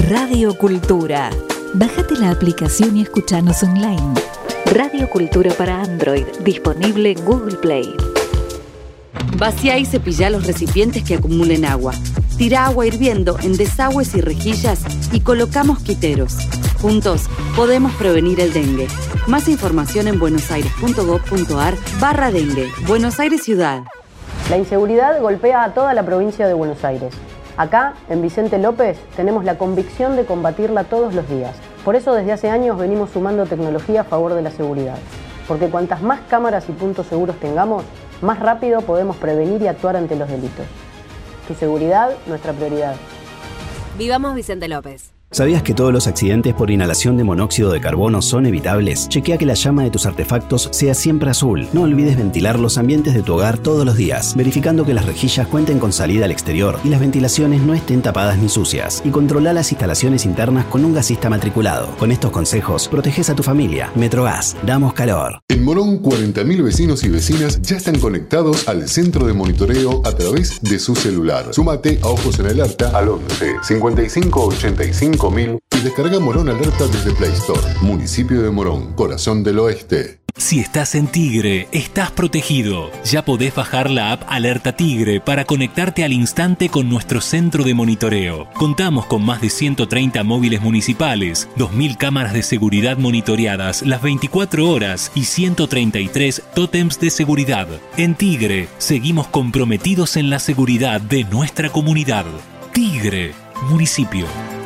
Radio Cultura. Bájate la aplicación y escuchanos online. Radio Cultura para Android, disponible en Google Play. Vacía y cepilla los recipientes que acumulen agua. Tira agua hirviendo en desagües y rejillas y coloca mosquiteros. Juntos podemos prevenir el dengue. Más información en buenosaires.gov.ar/dengue. Buenos Aires Ciudad. La inseguridad golpea a toda la provincia de Buenos Aires. Acá, en Vicente López, tenemos la convicción de combatirla todos los días. Por eso desde hace años venimos sumando tecnología a favor de la seguridad. Porque cuantas más cámaras y puntos seguros tengamos, más rápido podemos prevenir y actuar ante los delitos. Tu seguridad, nuestra prioridad. Vivamos Vicente López. ¿Sabías que todos los accidentes por inhalación de monóxido de carbono son evitables? Chequea que la llama de tus artefactos sea siempre azul. No olvides ventilar los ambientes de tu hogar todos los días, verificando que las rejillas cuenten con salida al exterior y las ventilaciones no estén tapadas ni sucias. Y controla las instalaciones internas con un gasista matriculado. Con estos consejos, proteges a tu familia. Metrogas, damos calor. En Morón, 40.000 vecinos y vecinas ya están conectados al centro de monitoreo a través de su celular. Súmate a Ojos en Alerta al 11 55 85 5000 y descarga Morón Alerta desde Play Store. Municipio de Morón, corazón del oeste. Si estás en Tigre, estás protegido. Ya podés bajar la app Alerta Tigre para conectarte al instante con nuestro centro de monitoreo. Contamos con más de 130 móviles municipales, 2.000 cámaras de seguridad monitoreadas las 24 horas y 133 tótems de seguridad. En Tigre, seguimos comprometidos en la seguridad de nuestra comunidad. Tigre, municipio.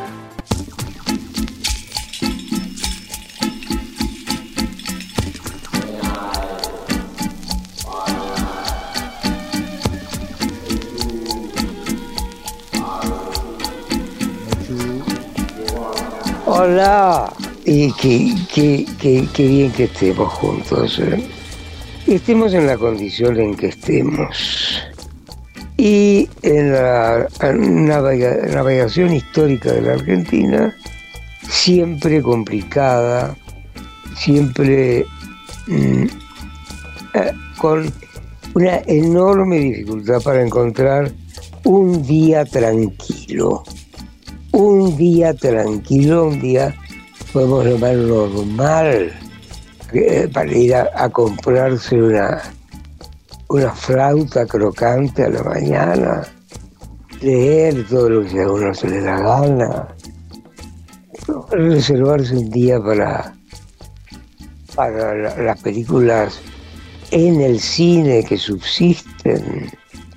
Hola, y qué bien que estemos juntos, ¿eh? Estemos en la condición en que estemos. Y en la navegación histórica de la Argentina, siempre complicada, siempre con una enorme dificultad para encontrar un día tranquilo. Un día tranquilo, un día podemos llamar normal, para ir a comprarse una flauta crocante a la mañana, leer todo lo que a uno se le da gana, reservarse un día para las películas en el cine que subsisten.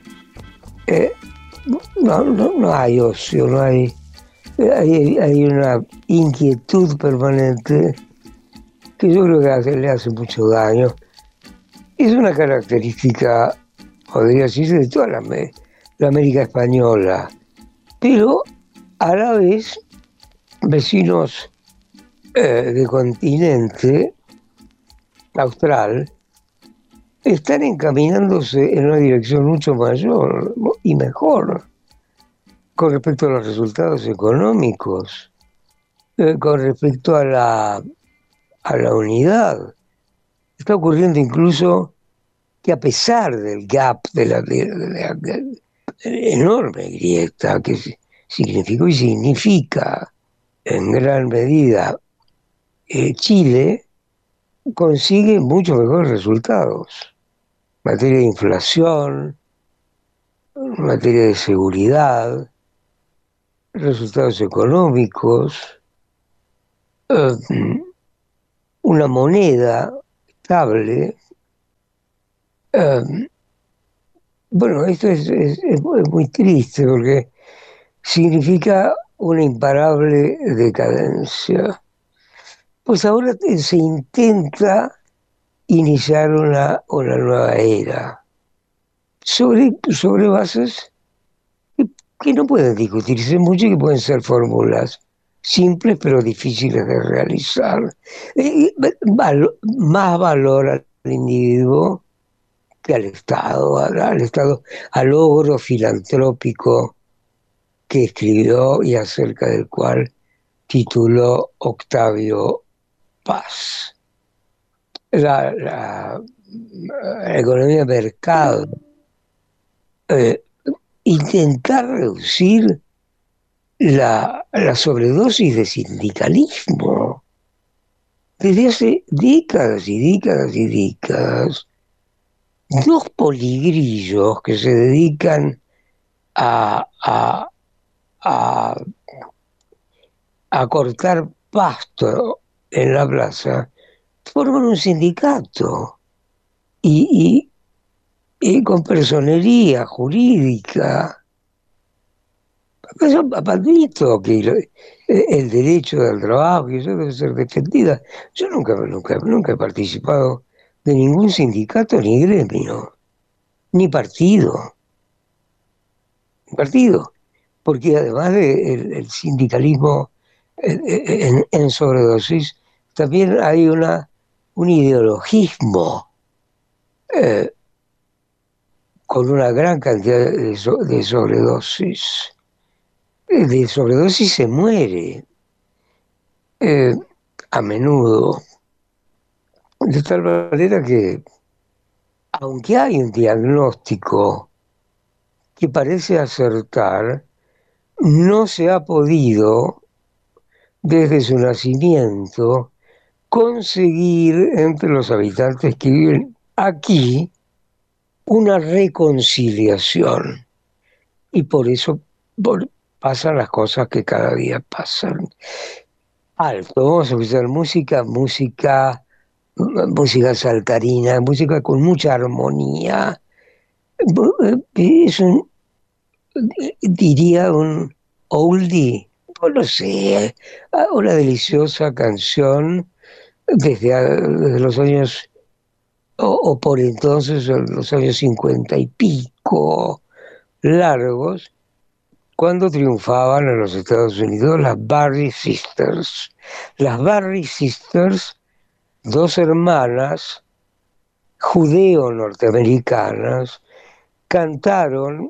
No hay ocio, no hay... Hay una inquietud permanente que yo creo que le hace mucho daño. Es una característica, podría decirse, de toda la América española, pero a la vez vecinos del continente austral están encaminándose en una dirección mucho mayor y mejor con respecto a los resultados económicos, con respecto a la unidad. Está ocurriendo incluso que a pesar del gap, de la enorme grieta que significó y significa en gran medida Chile, consigue muchos mejores resultados en materia de inflación, en materia de seguridad, resultados económicos, una moneda estable. Bueno, esto es muy triste porque significa una imparable decadencia. Pues ahora se intenta iniciar una nueva era sobre bases que no pueden discutirse mucho y que pueden ser fórmulas simples pero difíciles de realizar. Más valor al individuo que al Estado, al logro filantrópico que escribió y acerca del cual tituló Octavio Paz. La economía de mercado, intentar reducir la sobredosis de sindicalismo. Desde hace décadas y décadas y décadas, dos poligrillos que se dedican a cortar pasto en la plaza, forman un sindicato y con personería jurídica. Eso ha dicho que el derecho del trabajo y eso debe ser defendida. Yo nunca he participado de ningún sindicato ni gremio, ni partido, porque además del sindicalismo en sobredosis, también hay un ideologismo con una gran cantidad de sobredosis. De sobredosis se muere a menudo, de tal manera que, aunque hay un diagnóstico que parece acertar, no se ha podido, desde su nacimiento, conseguir entre los habitantes que viven aquí una reconciliación. Y por eso pasan las cosas que cada día pasan. Alto, vamos a escuchar música saltarina, música con mucha armonía. Es diría un oldie, pues no sé, una deliciosa canción desde los años, o por entonces, los años 50 y pico, largos, cuando triunfaban en los Estados Unidos las Barry Sisters. Las Barry Sisters, dos hermanas judeo-norteamericanas, cantaron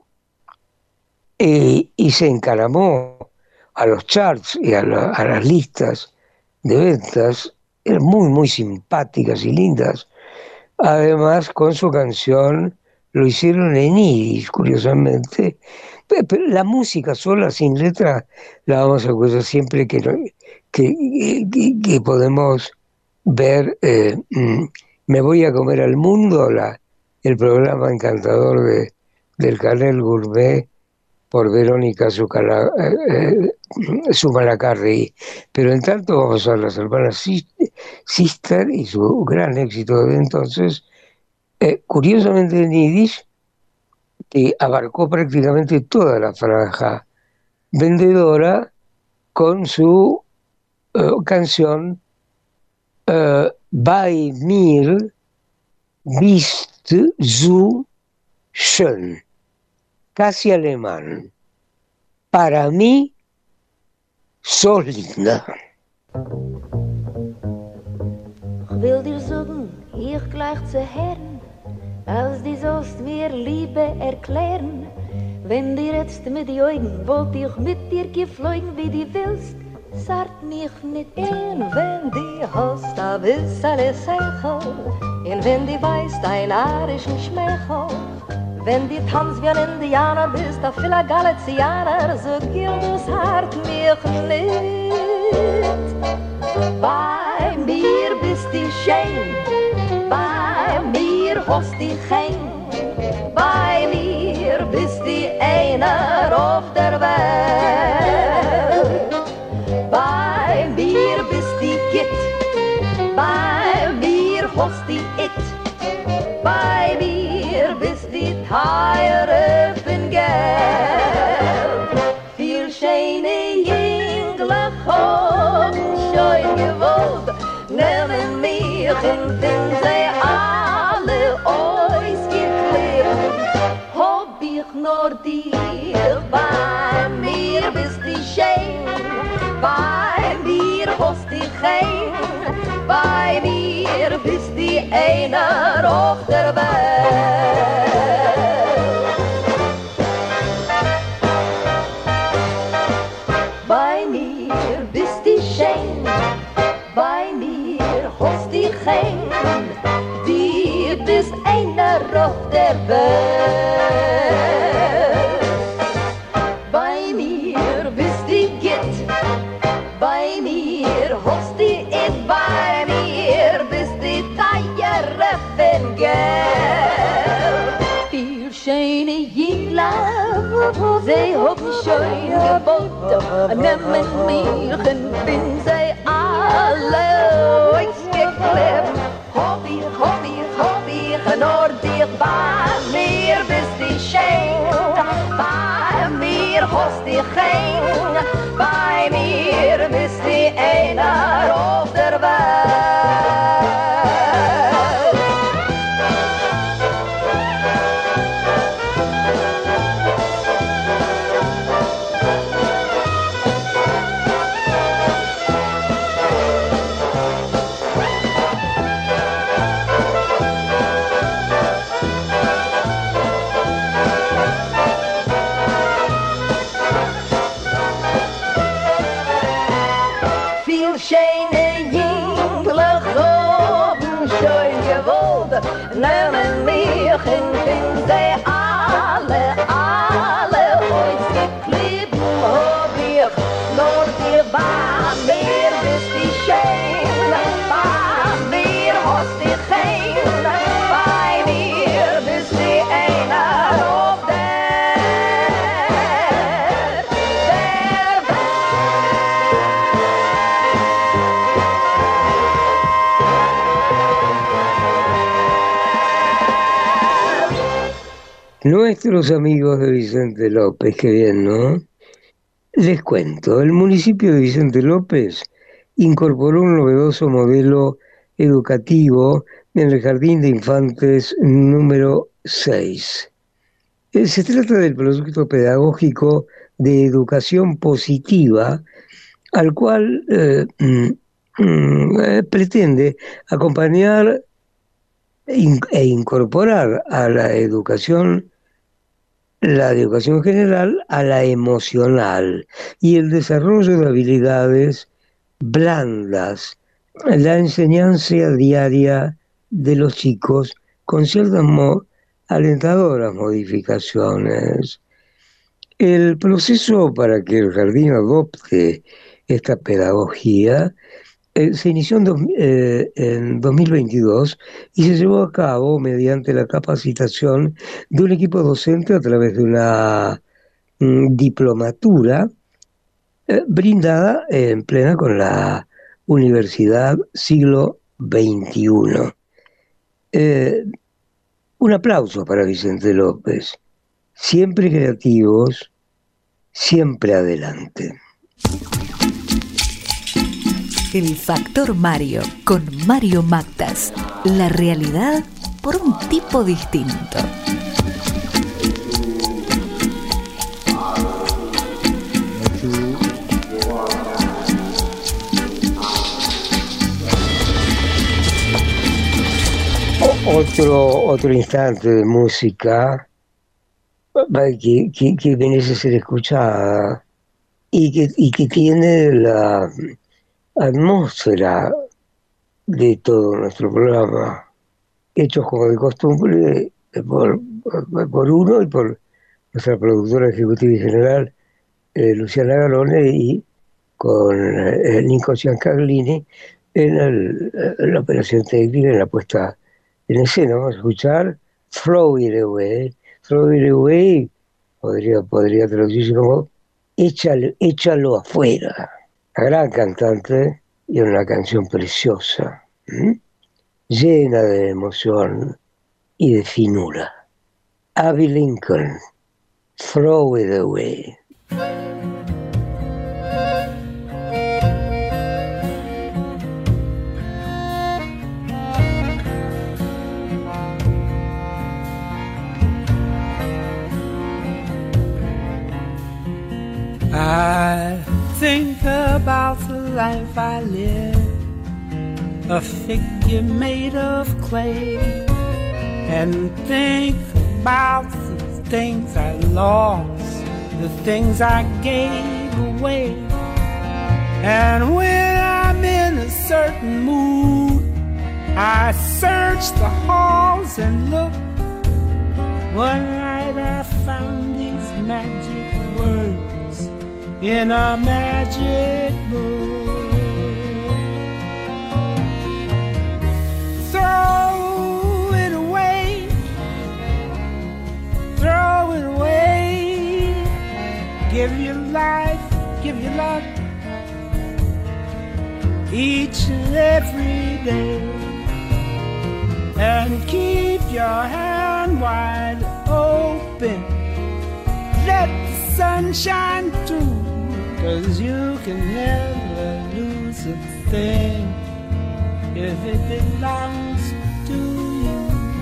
y se encaramó a los charts y a las listas de ventas. Eran muy, muy simpáticas y lindas. Además, con su canción lo hicieron en yiddish, curiosamente. Pero la música sola, sin letra, la vamos a escuchar siempre que podemos ver Me voy a comer al mundo, el programa encantador del Canal Gourmet por Verónica Zumalacárregui. Pero en tanto vamos a las hermanas Sister y su gran éxito de entonces, curiosamente en yiddish, que abarcó prácticamente toda la franja vendedora con su canción Bei mir bist du schön, casi alemán. Para mí sos linda. Ich will dir sagen, ich gleich zu Herren, als die sollst mir Liebe erklären. Wenn dir jetzt mit die Augen wollt ich mit dir geflogen, wie die willst, sart mich nicht an. Wenn die hast a bissele Sechel, und wenn die weißt ein arischen Schmeichel, wenn die tanzt wie ein Indianer bist, a vieler Galizianer, so gilt das Hart mich nicht. Bei mir bist du schön, bei mir hast du kein, bei mir bist du einer auf der Welt. Bei mir bist du Gitt, bei mir hast du it, bei mir bist du teuer von Geld. Viel schöne Jüngler haben schon gewollt, nehmen mich und wenn sie alle ausgeklärt, hab ich nur dir. Bei mir bist du schön, bei mir hast du kein, bei mir bist du einer auf der Welt. Bei mir bist du schön, bei mir hast du kein, du bist einer auf der Welt. Bei mir bist du Sie haben schon geboten, nehmen mich und bin sie alle ausgeklebt. Hab ich nur dich bei mir, bist du schön. Bei mir hast du kein, bei mir bist du einer auf der Welt. Nehmen mich und bin sie alle ausgeklebt. Hab ich nur dir bei mir, bist du schön. Bei mir hast du kein, bei mir bist du einer auf der Nuestros amigos de Vicente López, qué bien, ¿no? Les cuento, el municipio de Vicente López incorporó un novedoso modelo educativo en el Jardín de Infantes número 6. Se trata del producto pedagógico de educación positiva, al cual pretende acompañar e incorporar a la educación general a la emocional y el desarrollo de habilidades blandas, la enseñanza diaria de los chicos con ciertas alentadoras modificaciones. El proceso para que el jardín adopte esta pedagogía se inició en 2022 y se llevó a cabo mediante la capacitación de un equipo docente a través de una diplomatura brindada en plena con la Universidad Siglo XXI. Un aplauso para Vicente López. Siempre creativos, siempre adelante. El Factor Mario, con Mario Mactas. La realidad por un tipo distinto. Otro instante de música que merece ser escuchada y que tiene la atmósfera de todo nuestro programa, hechos como de costumbre por uno y por nuestra productora ejecutiva y general, Luciana Galone, y con Nico Giancarlini en la operación técnica, en la puesta en escena. Vamos a escuchar Throw It Away. Throw It Away podría traducirse como échalo afuera. La gran cantante y una canción preciosa, llena de emoción y de finura. Abby Lincoln, Throw It Away. I think about the life I live, a figure made of clay, and think about the things I lost, the things I gave away. And when I'm in a certain mood, I search the halls and look. One night I found these magic words in a magic book. Throw it away, throw it away. give you life, give you love each and every day, and keep your hand wide open, let the sun shine through, 'cause you can never lose a thing if it belongs to you.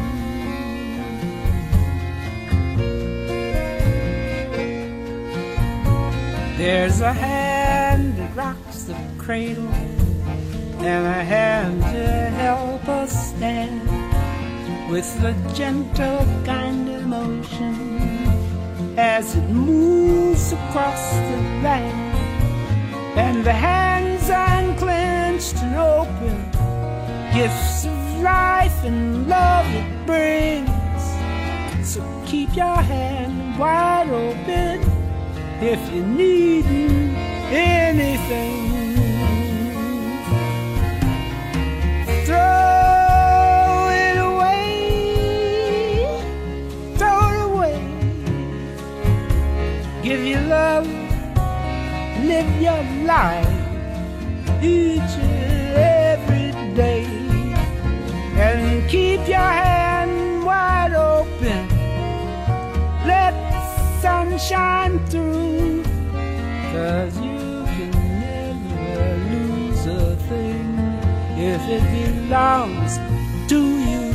There's a hand that rocks the cradle and a hand to help us stand with the gentle kind of motion as it moves across the land, and the hands unclenched and open, gifts of life and love it brings. So keep your hand wide open if you need anything. Throw it away, throw it away. Give your love, live your life each and every day, and keep your hand wide open, let the sun shine through, 'cause you can never lose a thing if it belongs to you.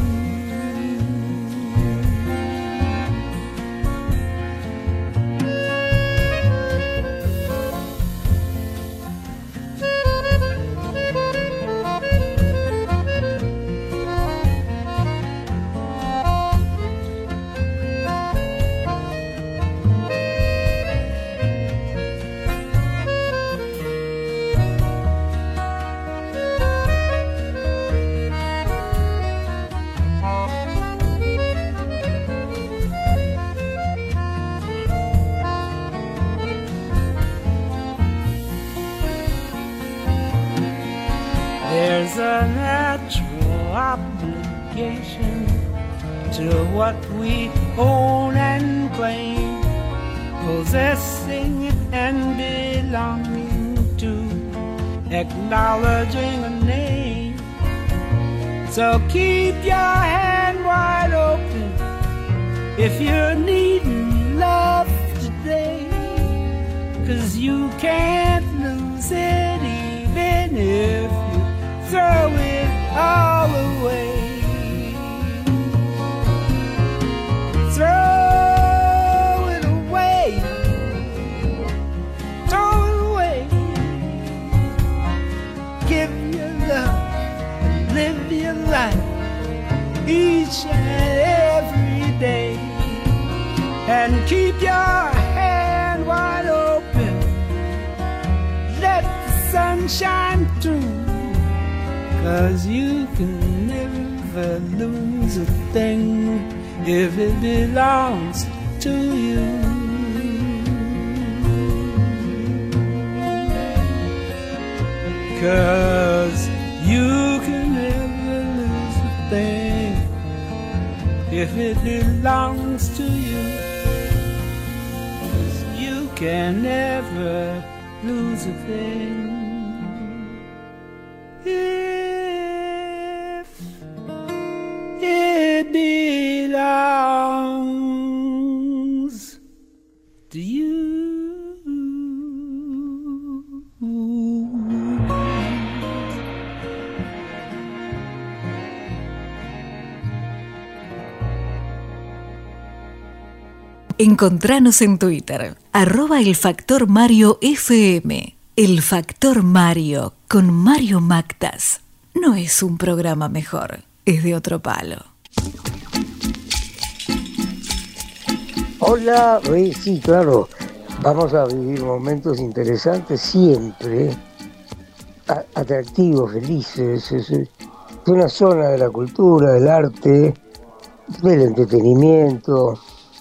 There's a natural obligation to what we own and claim, possessing and belonging to, acknowledging a name. So keep your hand wide open if you're needing love today, 'cause you can't lose it even if throw it all away. Throw it away, throw it away. Give your love and live your life each and every day, and keep your hand wide open, let the sun shine through, 'cause you can never lose a thing if it belongs to you. Cause you can never lose a thing if it belongs to you. 'Cause you can never lose a thing it belongs to you. Encontranos en Twitter, @elfactorMarioFM. El Factor Mario con Mario Mactas. No es un programa mejor, es de otro palo. Hola, sí, claro, vamos a vivir momentos interesantes siempre, atractivos, felices. Es una zona de la cultura, del arte, del entretenimiento,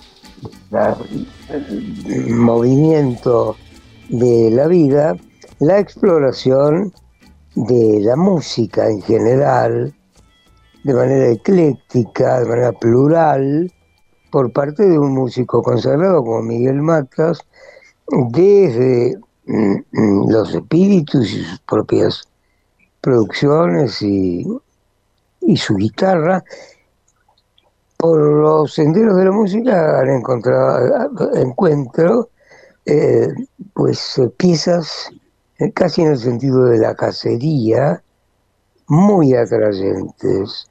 el movimiento de la vida, la exploración de la música en general, de manera ecléctica, de manera plural, por parte de un músico consagrado como Miguel Mactas, desde los espíritus y sus propias producciones y su guitarra, por los senderos de la música encuentro pues piezas casi en el sentido de la cacería, muy atrayentes.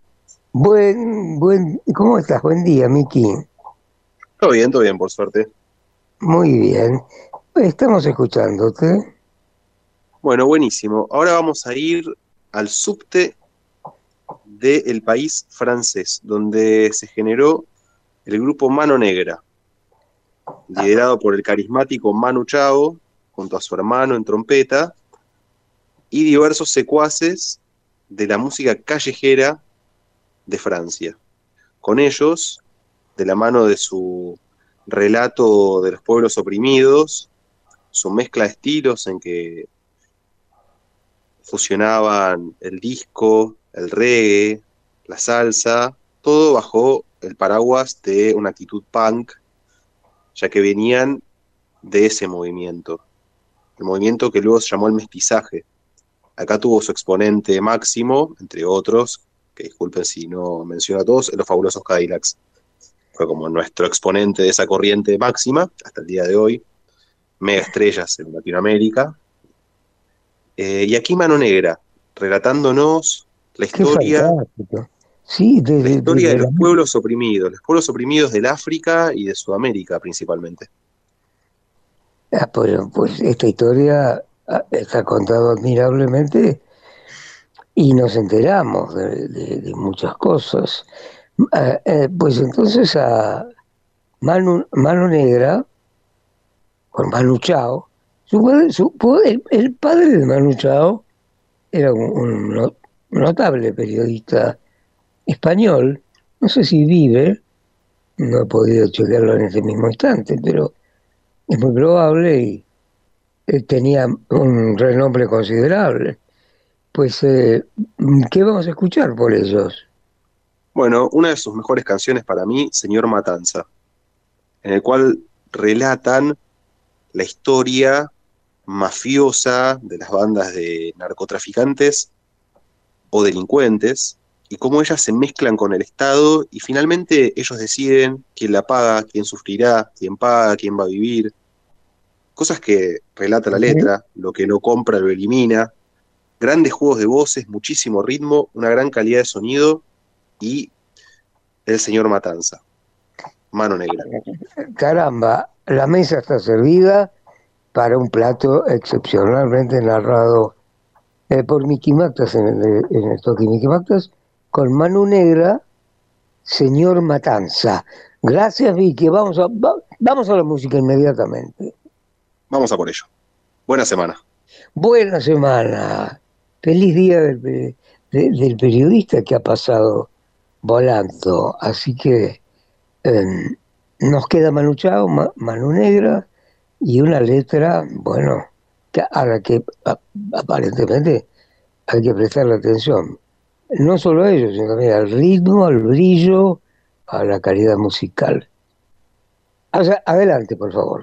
¿Cómo estás? Buen día, Miki. Todo bien, por suerte. Muy bien. Estamos escuchándote. Bueno, buenísimo. Ahora vamos a ir al subte del país francés, donde se generó el grupo Mano Negra, liderado por el carismático Manu Chao, junto a su hermano en trompeta, y diversos secuaces de la música callejera de Francia. Con ellos, de la mano de su relato de los pueblos oprimidos, su mezcla de estilos en que fusionaban el disco, el reggae, la salsa, todo bajo el paraguas de una actitud punk, ya que venían de ese movimiento, el movimiento que luego se llamó el mestizaje. Acá tuvo su exponente máximo, entre otros, que disculpen si no menciono a todos, los Fabulosos Cadillacs. Fue como nuestro exponente de esa corriente máxima, hasta el día de hoy, mega estrellas en Latinoamérica. Y aquí Mano Negra, relatándonos la historia, sí, la historia de los pueblos oprimidos del África y de Sudamérica principalmente. Pues esta historia está contada admirablemente y nos enteramos de muchas cosas. Pues entonces a Mano Negra, con Manu Chao, el padre de Manu Chao era un notable periodista español, no sé si vive, no he podido chequearlo en este mismo instante, pero es muy probable y tenía un renombre considerable. Pues, ¿qué vamos a escuchar por ellos? Bueno, una de sus mejores canciones para mí, Señor Matanza, en el cual relatan la historia mafiosa de las bandas de narcotraficantes o delincuentes y cómo ellas se mezclan con el Estado y finalmente ellos deciden quién la paga, quién sufrirá, quién paga, quién va a vivir. Cosas que relata la letra, lo que no compra lo elimina. Grandes juegos de voces, muchísimo ritmo, una gran calidad de sonido y el señor Matanza. Mano Negra. Caramba, la mesa está servida para un plato excepcionalmente narrado por Miki Mactas en el toque Miki Mactas, con Mano Negra, Señor Matanza. Gracias, Vicky. Vamos a la música inmediatamente. Vamos a por ello. Buena semana. Buena semana. Feliz día del periodista que ha pasado volando. Así que nos queda Manu Chao, Mano Negra y una letra, bueno, a la que aparentemente hay que prestarle atención. No solo a ellos, sino también al ritmo, al brillo, a la calidad musical. O sea, adelante, por favor.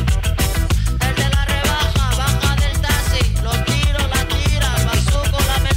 El de la rebaja, baja del taxi, los tiros, la tira, el bazuco, la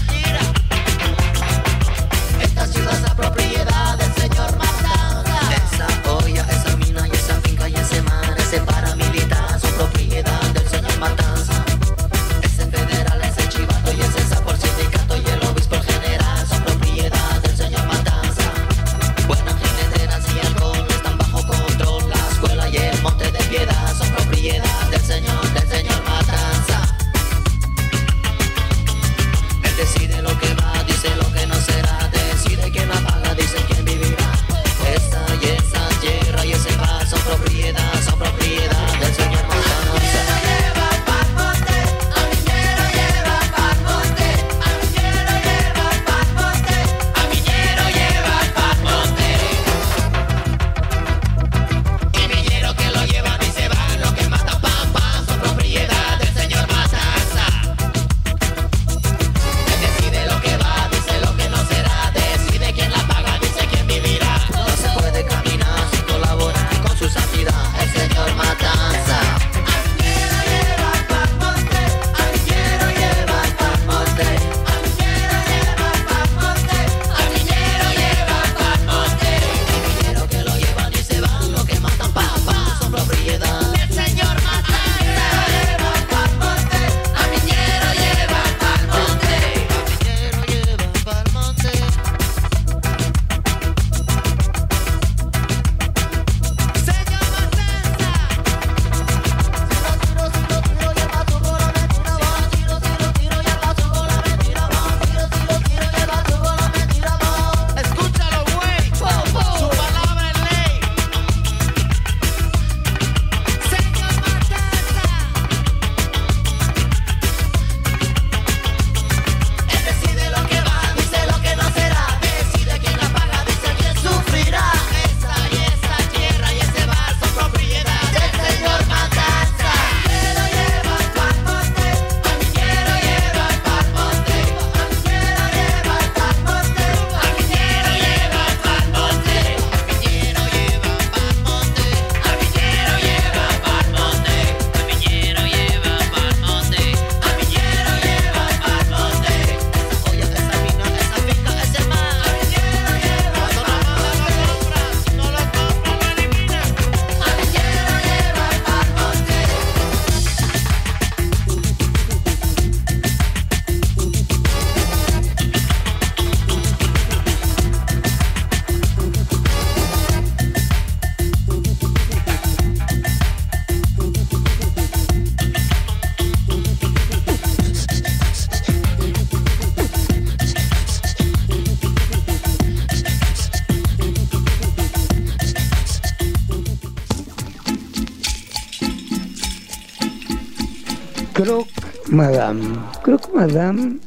Croque Madame. Croque Madame,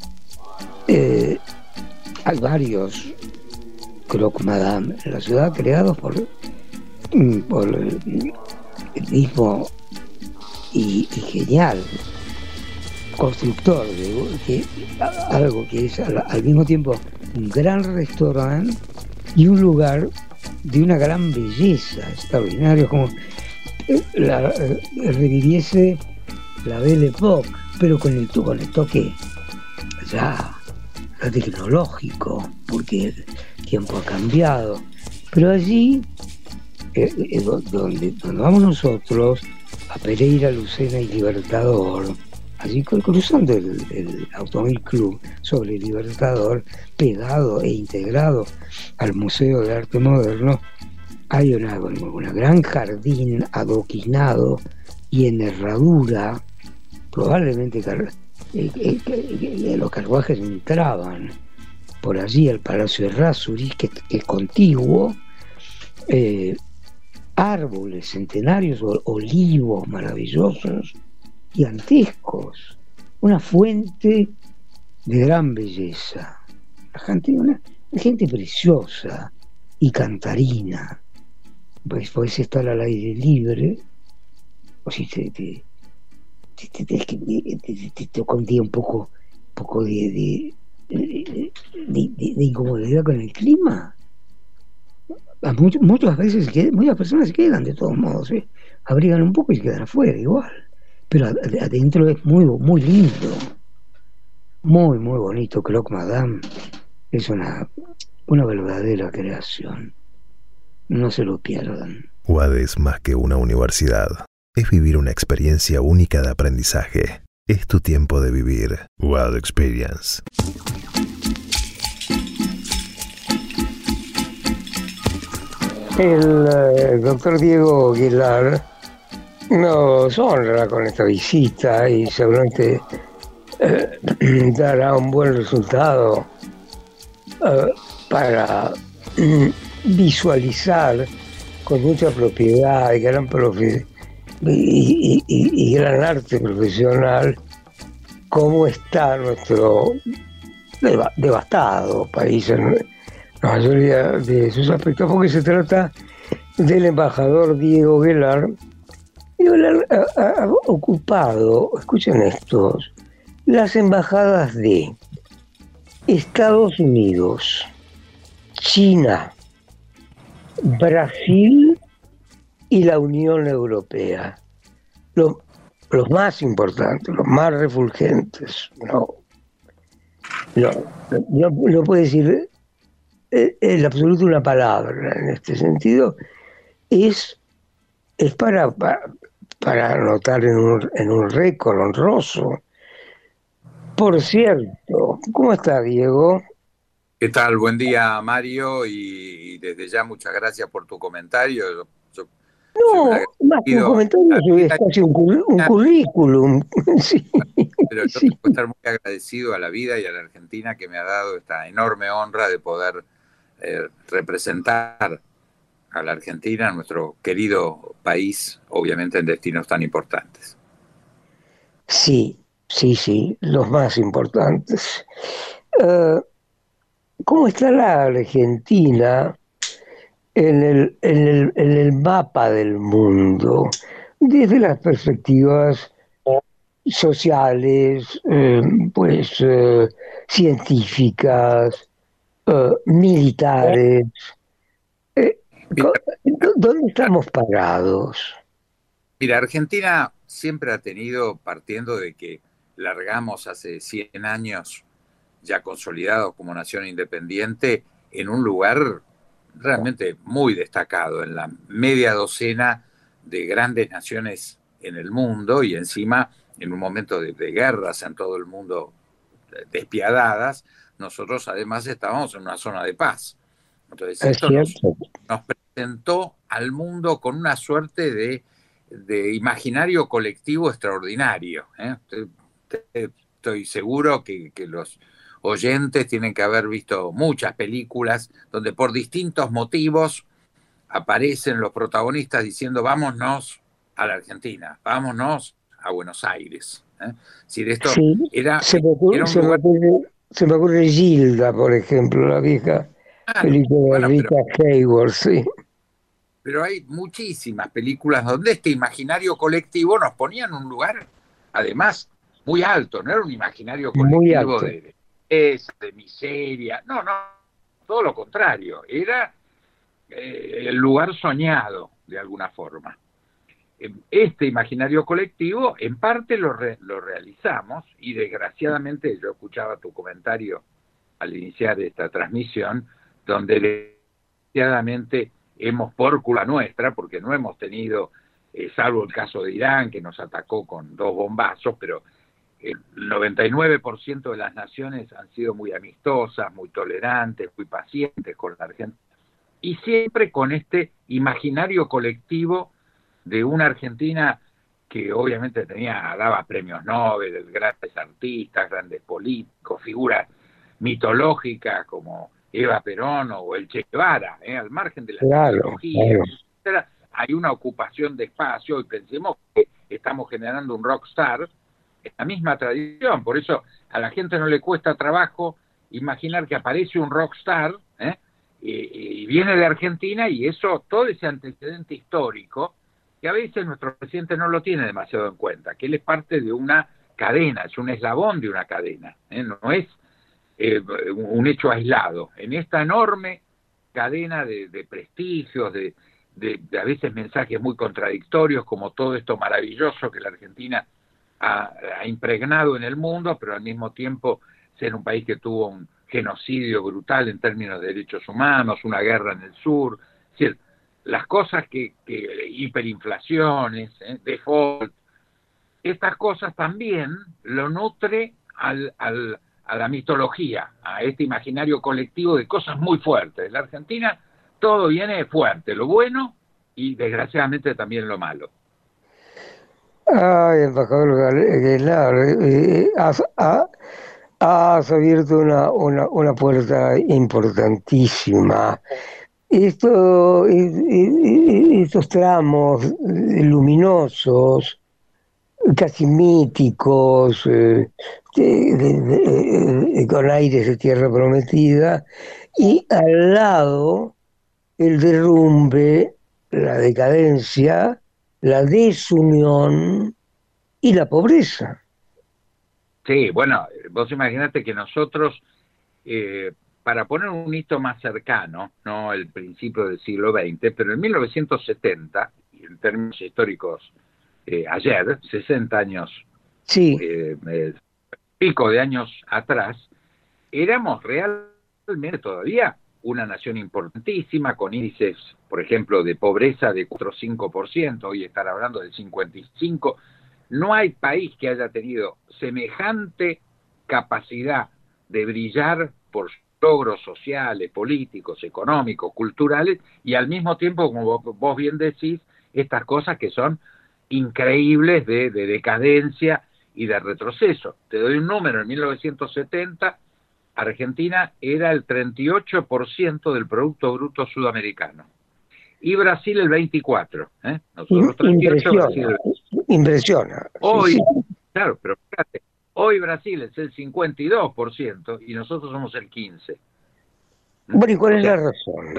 hay varios Croque Madame en la ciudad creados por el mismo y genial constructor de algo que es al mismo tiempo un gran restaurante y un lugar de una gran belleza extraordinario, como reviviese la Belle Époque, pero con el toque ya tecnológico, porque el tiempo ha cambiado. Pero allí, donde vamos nosotros, a Pereira, Lucena y Libertador, allí cruzando el Automóvil Club sobre el Libertador, pegado e integrado al Museo de Arte Moderno, hay una gran jardín adoquinado y en herradura, probablemente los carruajes entraban por allí al Palacio de Errázuriz, que es contiguo, árboles centenarios, olivos maravillosos, gigantescos, una fuente de gran belleza. Una gente preciosa y cantarina. Pues podés estar al aire libre, o si te toca un día un poco de incomodidad con el clima. Muchas personas se quedan de todos modos, abrigan un poco y se quedan afuera igual, pero adentro es muy, muy lindo, muy, muy bonito. Croque Madame es una verdadera creación, no se lo pierdan. UAD es más que una universidad, es vivir una experiencia única de aprendizaje. Es tu tiempo de vivir. UAD Experience. El doctor Diego Aguilar nos honra con esta visita y seguramente dará un buen resultado para visualizar con mucha propiedad y gran arte profesional cómo está nuestro devastado país en la mayoría de sus aspectos, porque se trata del embajador Diego Aguilar. Diego Aguilar ha ocupado, escuchen estos, las embajadas de Estados Unidos, China, Brasil y la Unión Europea. Los más importantes, los más refulgentes. No puede decir en absoluto una palabra en este sentido. Es para anotar en un récord honroso. Por cierto, ¿cómo está, Diego? ¿Qué tal? Buen día, Mario, y desde ya muchas gracias por tu comentario. No, más que un comentario, es casi un currículum. Sí, pero yo tengo que estar muy agradecido a la vida y a la Argentina que me ha dado esta enorme honra de poder representar a la Argentina, nuestro querido país, obviamente en destinos tan importantes. Sí, los más importantes. ¿Cómo está la Argentina en el mapa del mundo, desde las perspectivas sociales, científicas, militares? ¿Dónde estamos parados? Mira, Argentina siempre ha tenido, partiendo de que largamos hace 100 años ya consolidados como nación independiente, en un lugar realmente muy destacado, en la media docena de grandes naciones en el mundo, y encima en un momento de guerras en todo el mundo despiadadas, nosotros además estábamos en una zona de paz. Entonces esto nos presentó al mundo con una suerte de imaginario colectivo extraordinario. Estoy seguro que los oyentes tienen que haber visto muchas películas donde por distintos motivos aparecen los protagonistas diciendo vámonos a la Argentina, vámonos a Buenos Aires. Si de esto Sí, era se me un lugar... ocurre Gilda, por ejemplo, la vieja película de bueno, Rita Hayworth, sí. Pero hay muchísimas películas donde este imaginario colectivo nos ponía en un lugar, además, muy alto. No era un imaginario Muy colectivo alto. de miseria. No, todo lo contrario. Era el lugar soñado, de alguna forma. Este imaginario colectivo, en parte lo realizamos, y desgraciadamente yo escuchaba tu comentario al iniciar esta transmisión, donde desgraciadamente hemos, por culpa nuestra, porque no hemos tenido, salvo el caso de Irán, que nos atacó con 2 bombazos, pero el 99% de las naciones han sido muy amistosas, muy tolerantes, muy pacientes con la Argentina, y siempre con este imaginario colectivo de una Argentina que obviamente daba premios Nobel, grandes artistas, grandes políticos, figuras mitológicas como Eva Perón o el Che Guevara, al margen de la tecnología, etc. Hay una ocupación de espacio, y pensemos que estamos generando un rockstar en la misma tradición. Por eso a la gente no le cuesta trabajo imaginar que aparece un rockstar y viene de Argentina, y eso, todo ese antecedente histórico, que a veces nuestro presidente no lo tiene demasiado en cuenta, que él es parte de una cadena, es un eslabón de una cadena, no es un hecho aislado. En esta enorme cadena de prestigios, de a veces mensajes muy contradictorios, como todo esto maravilloso que la Argentina ha impregnado en el mundo, pero al mismo tiempo ser un país que tuvo un genocidio brutal en términos de derechos humanos, una guerra en el sur, es decir, las cosas que hiperinflaciones, default, estas cosas también lo nutre a la mitología, a este imaginario colectivo de cosas muy fuertes. En la Argentina todo viene fuerte, lo bueno y desgraciadamente también lo malo. Ay, embajador Gelar, has abierto una puerta importantísima. Estos tramos luminosos, casi míticos, con aires de tierra prometida, y al lado el derrumbe, la decadencia, la desunión y la pobreza. Sí, bueno, vos imaginate que nosotros, para poner un hito más cercano, no el principio del siglo XX, pero en 1970, en términos históricos, ayer, 60 años, sí, pico de años atrás, éramos realmente todavía una nación importantísima, con índices, por ejemplo, de pobreza de 4 o 5%, hoy estar hablando del 55%. No hay país que haya tenido semejante capacidad de brillar por logros sociales, políticos, económicos, culturales, y al mismo tiempo, como vos bien decís, estas cosas que son increíbles de decadencia y de retroceso. Te doy un número: en 1970 Argentina era el 38% del Producto Bruto Sudamericano, y Brasil el 24%. Nosotros 38%, Brasil el 24%. Impresiona. Hoy, sí. Claro, pero fíjate, hoy Brasil es el 52% y nosotros somos el 15%. Bueno, ¿y cuál es la razón?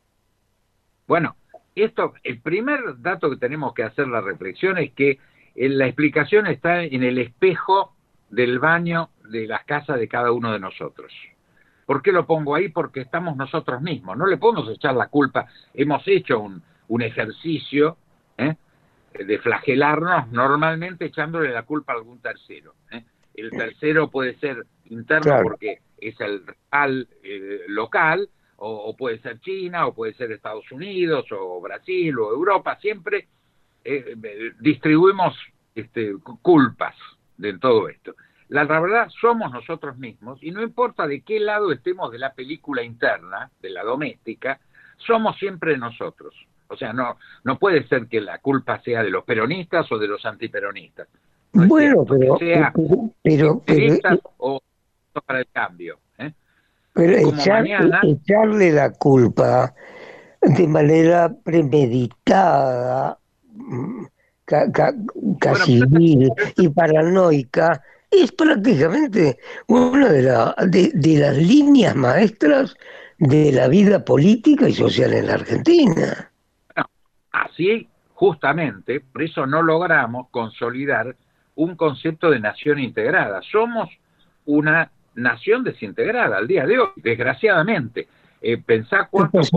Bueno, el primer dato que tenemos que hacer la reflexión es que la explicación está en el espejo del baño de las casas de cada uno de nosotros. ¿Por qué lo pongo ahí? Porque estamos nosotros mismos. No le podemos echar la culpa. Hemos hecho un ejercicio de flagelarnos, normalmente echándole la culpa a algún tercero. El tercero puede ser interno, claro, porque es el real local, o puede ser China, o puede ser Estados Unidos, o Brasil, o Europa. Siempre distribuimos culpas de todo esto. La verdad, somos nosotros mismos, y no importa de qué lado estemos de la película interna, de la doméstica, somos siempre nosotros. O sea, no puede ser que la culpa sea de los peronistas o de los antiperonistas. No bueno, pero o para el cambio. Pero echarle la culpa de manera premeditada casi vil y paranoica, es prácticamente una de las líneas maestras de la vida política y social en la Argentina. Así, justamente, por eso no logramos consolidar un concepto de nación integrada. Somos una nación desintegrada al día de hoy, desgraciadamente. Pensá cuántos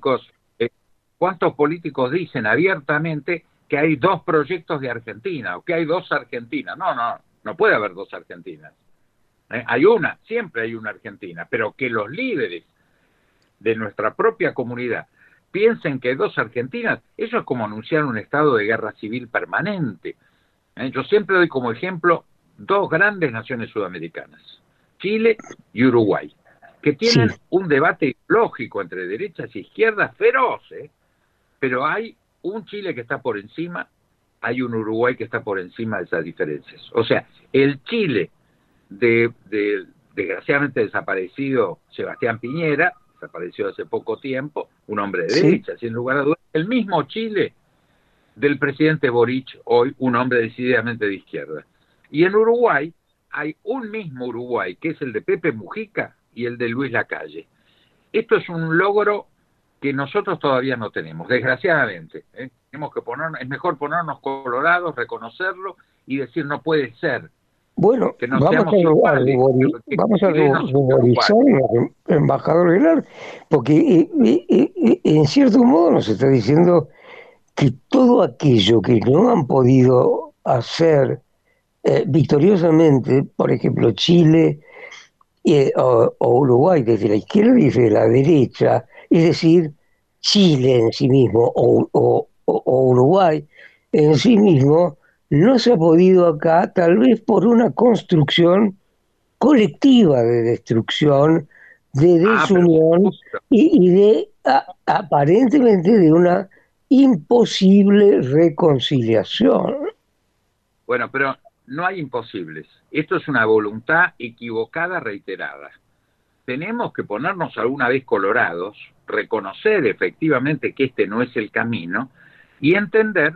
políticos dicen abiertamente que hay dos proyectos de Argentina, o que hay dos Argentinas. No puede haber dos Argentinas. Hay una, siempre hay una Argentina, pero que los líderes de nuestra propia comunidad piensen que hay dos Argentinas, eso es como anunciar un estado de guerra civil permanente. Yo siempre doy como ejemplo dos grandes naciones sudamericanas, Chile y Uruguay, que tienen un debate lógico entre derechas e izquierdas feroz, pero hay un Chile que está por encima, hay un Uruguay que está por encima de esas diferencias. O sea, el Chile de desgraciadamente desaparecido Sebastián Piñera, desapareció hace poco tiempo, un hombre de derecha, sin lugar a dudas, el mismo Chile del presidente Boric, hoy un hombre decididamente de izquierda. Y en Uruguay hay un mismo Uruguay, que es el de Pepe Mujica y el de Luis Lacalle. Esto es un logro que nosotros todavía no tenemos, desgraciadamente. Tenemos que es mejor ponernos colorados, reconocerlo y decir no puede ser. Bueno, que no vamos a ruborizar al embajador Velar, porque en cierto modo nos está diciendo que todo aquello que no han podido hacer victoriosamente, por ejemplo Chile o Uruguay desde la izquierda y desde la derecha, es decir, Chile en sí mismo o Uruguay en sí mismo, no se ha podido acá, tal vez por una construcción colectiva de destrucción, de desunión y de aparentemente de una imposible reconciliación. Bueno, pero no hay imposibles. Esto es una voluntad equivocada, reiterada. Tenemos que ponernos alguna vez colorados, reconocer efectivamente que este no es el camino y entender,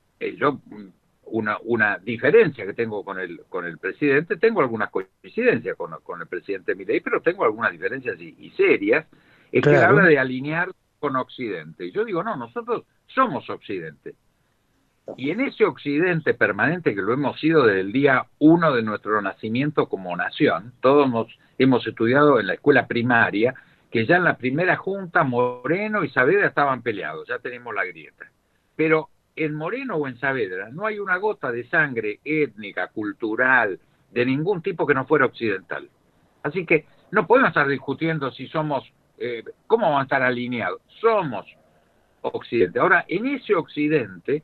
una diferencia que tengo con el presidente, tengo algunas coincidencias con el presidente Milei, pero tengo algunas diferencias y serias, es que él habla de alinear con Occidente. Y yo digo, no, nosotros somos Occidente. Y en ese Occidente permanente que lo hemos sido desde el día 1 de nuestro nacimiento como nación, todos hemos estudiado en la escuela primaria, que ya en la primera junta Moreno y Saavedra estaban peleados, ya tenemos la grieta. Pero en Moreno o en Saavedra no hay una gota de sangre étnica, cultural, de ningún tipo que no fuera occidental. Así que no podemos estar discutiendo si somos, ¿cómo vamos a estar alineados? Somos Occidente. Ahora, en ese Occidente,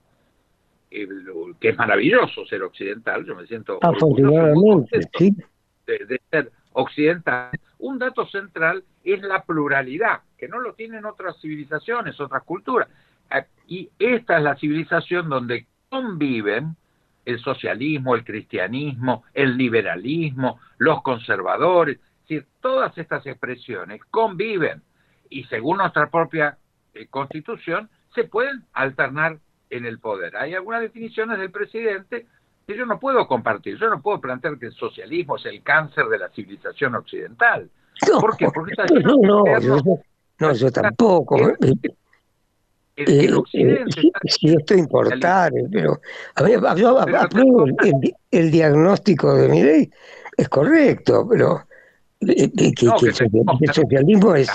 que es maravilloso ser occidental, yo me siento afortunadamente, sí, de ser occidental, un dato central es la pluralidad, que no lo tienen otras civilizaciones, otras culturas. Y esta es la civilización donde conviven el socialismo, el cristianismo, el liberalismo, los conservadores, es decir, todas estas expresiones conviven y según nuestra propia constitución se pueden alternar en el poder. Hay algunas definiciones del presidente que yo no puedo compartir, yo no puedo plantear que el socialismo es el cáncer de la civilización occidental. ¿Por qué? Porque está lleno yo tampoco. El Occidente si esto importar, pero a ver, yo apruebo el diagnóstico de Milei, es correcto, pero el socialismo es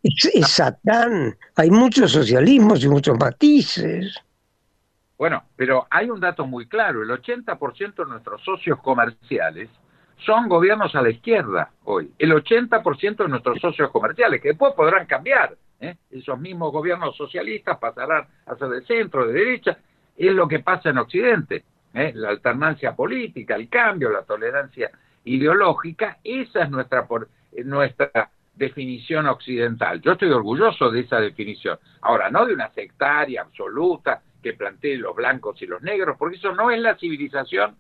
Satán. Hay muchos socialismos y muchos matices. Bueno, pero hay un dato muy claro, el 80% de nuestros socios comerciales son gobiernos a la izquierda hoy, el 80% de nuestros socios comerciales, que después podrán cambiar, esos mismos gobiernos socialistas pasarán a ser de centro, de derecha, es lo que pasa en Occidente, la alternancia política, el cambio, la tolerancia ideológica, esa es nuestra definición occidental. Yo estoy orgulloso de esa definición. Ahora, no de una sectaria absoluta que plantee los blancos y los negros, porque eso no es la civilización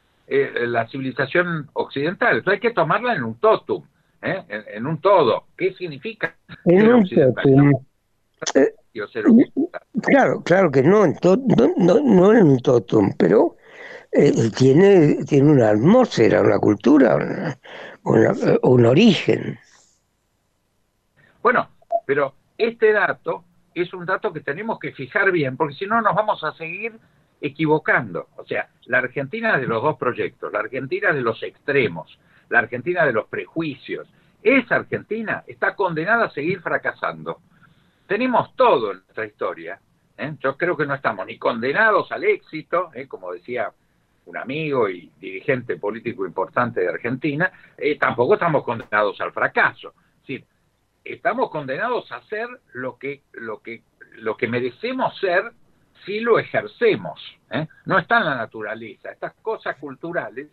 occidental. Entonces hay que tomarla en un totum, en un todo. ¿Qué significa ser occidental? Claro que no, no en un tótem, pero tiene una atmósfera, una cultura, un origen. Bueno, pero este dato es un dato que tenemos que fijar bien, porque si no nos vamos a seguir equivocando. O sea, la Argentina de los dos proyectos, la Argentina de los extremos, la Argentina de los prejuicios, esa Argentina está condenada a seguir fracasando. Tenemos todo en nuestra historia. Yo creo que no estamos ni condenados al éxito, como decía un amigo y dirigente político importante de Argentina, tampoco estamos condenados al fracaso. Es decir, estamos condenados a ser lo que merecemos ser si lo ejercemos. No está en la naturaleza. Estas cosas culturales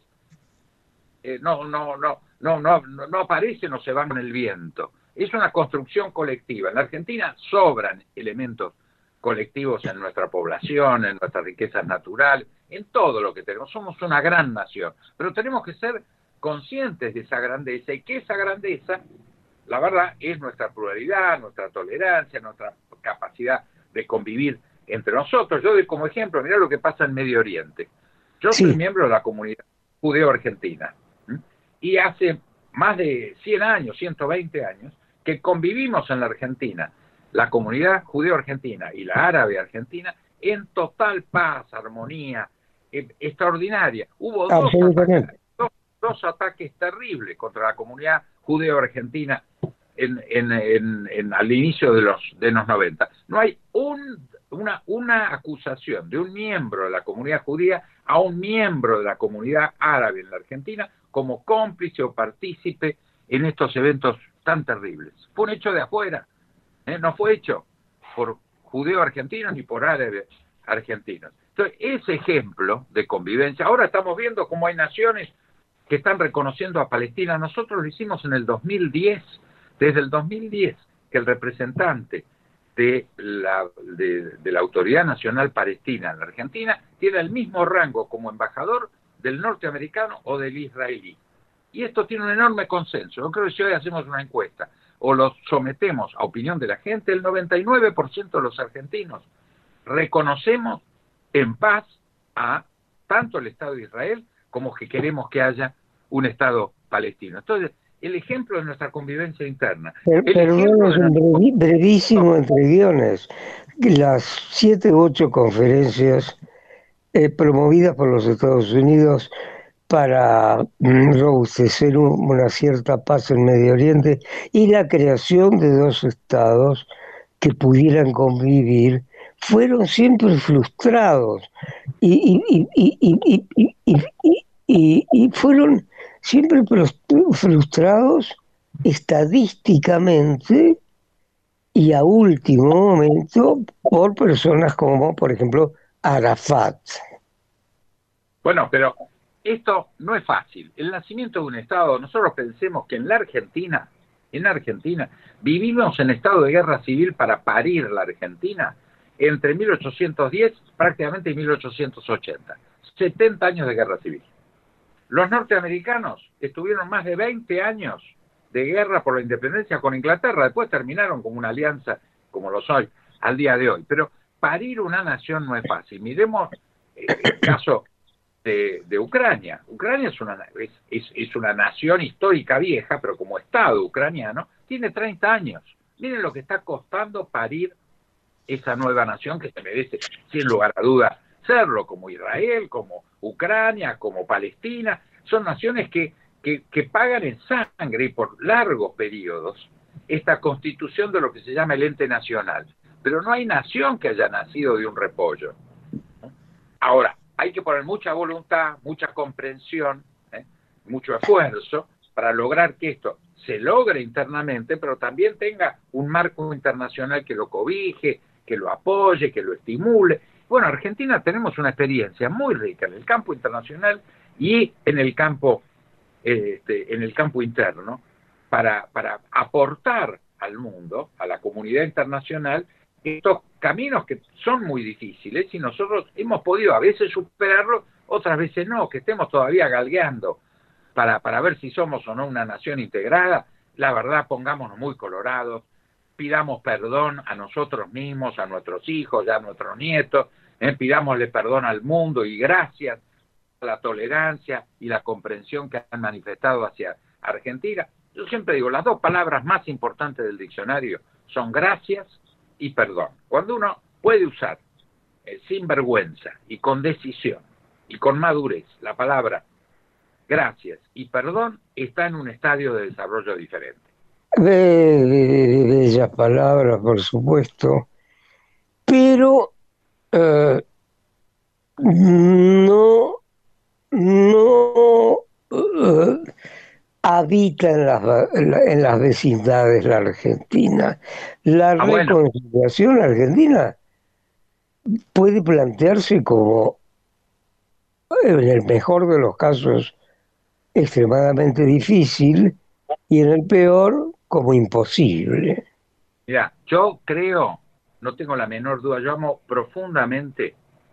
no aparecen o se van con el viento. Es una construcción colectiva. En la Argentina sobran elementos colectivos en nuestra población, en nuestras riquezas naturales, en todo lo que tenemos. Somos una gran nación, pero tenemos que ser conscientes de esa grandeza y que esa grandeza, la verdad, es nuestra pluralidad, nuestra tolerancia, nuestra capacidad de convivir entre nosotros. Yo doy como ejemplo, mirá lo que pasa en Medio Oriente. Yo soy miembro de la comunidad judeo-argentina y hace más de 100 años, 120 años, que convivimos en la Argentina, la comunidad judeo-argentina y la árabe argentina, en total paz, armonía, extraordinaria. Hubo dos ataques terribles contra la comunidad judeo-argentina al inicio de los 90. No hay una acusación de un miembro de la comunidad judía a un miembro de la comunidad árabe en la Argentina como cómplice o partícipe en estos eventos tan terribles. Fue un hecho de afuera, no fue hecho por judeo-argentinos ni por árabes argentinos. Entonces, ese ejemplo de convivencia, ahora estamos viendo cómo hay naciones que están reconociendo a Palestina. Nosotros lo hicimos en el 2010, desde el 2010, que el representante de la Autoridad Nacional Palestina en la Argentina tiene el mismo rango como embajador del norteamericano o del israelí. Y esto tiene un enorme consenso. Yo creo que si hoy hacemos una encuesta o lo sometemos a opinión de la gente, el 99% de los argentinos reconocemos en paz a tanto el Estado de Israel como que queremos que haya un Estado palestino. Entonces, el ejemplo de nuestra convivencia interna. Pero no es un brevísimo entre guiones. Las 7 u 8 conferencias promovidas por los Estados Unidos para robustecer una cierta paz en Medio Oriente y la creación de 2 estados que pudieran convivir, fueron siempre frustrados y fueron siempre frustrados estadísticamente y a último momento por personas como, por ejemplo, Arafat. Bueno, pero esto no es fácil. El nacimiento de un Estado, nosotros pensemos que en Argentina, vivimos en estado de guerra civil para parir la Argentina entre 1810 prácticamente y 1880. 70 años de guerra civil. Los norteamericanos estuvieron más de 20 años de guerra por la independencia con Inglaterra, después terminaron como una alianza, como lo soy al día de hoy. Pero parir una nación no es fácil. Miremos el caso de Ucrania. Ucrania es una nación histórica vieja, pero como Estado ucraniano, tiene 30 años. Miren lo que está costando parir esa nueva nación que se merece, sin lugar a duda, serlo, como Israel, como Ucrania, como Palestina. Son naciones que pagan en sangre y por largos periodos esta constitución de lo que se llama el ente nacional. Pero no hay nación que haya nacido de un repollo. Ahora, hay que poner mucha voluntad, mucha comprensión, mucho esfuerzo para lograr que esto se logre internamente, pero también tenga un marco internacional que lo cobije, que lo apoye, que lo estimule. Bueno, Argentina tenemos una experiencia muy rica en el campo internacional y en el campo interno para aportar al mundo, a la comunidad internacional, estos caminos que son muy difíciles y nosotros hemos podido a veces superarlos, otras veces no, que estemos todavía galgueando para ver si somos o no una nación integrada. La verdad, pongámonos muy colorados. pidamos perdón a nosotros mismos, a nuestros hijos, a nuestros nietos, pidámosle perdón al mundo y gracias a la tolerancia y la comprensión que han manifestado hacia Argentina. Yo siempre digo, las dos palabras más importantes del diccionario son gracias y perdón. Cuando uno puede usar sin vergüenza y con decisión y con madurez la palabra gracias y perdón, está en un estadio de desarrollo diferente. Bellas palabras, por supuesto, pero no habita en las vecindades la Argentina. La reconciliación argentina puede plantearse como, en el mejor de los casos, extremadamente difícil, y en el peor, como imposible. Mira, yo creo, no tengo la menor duda, yo amo profundamente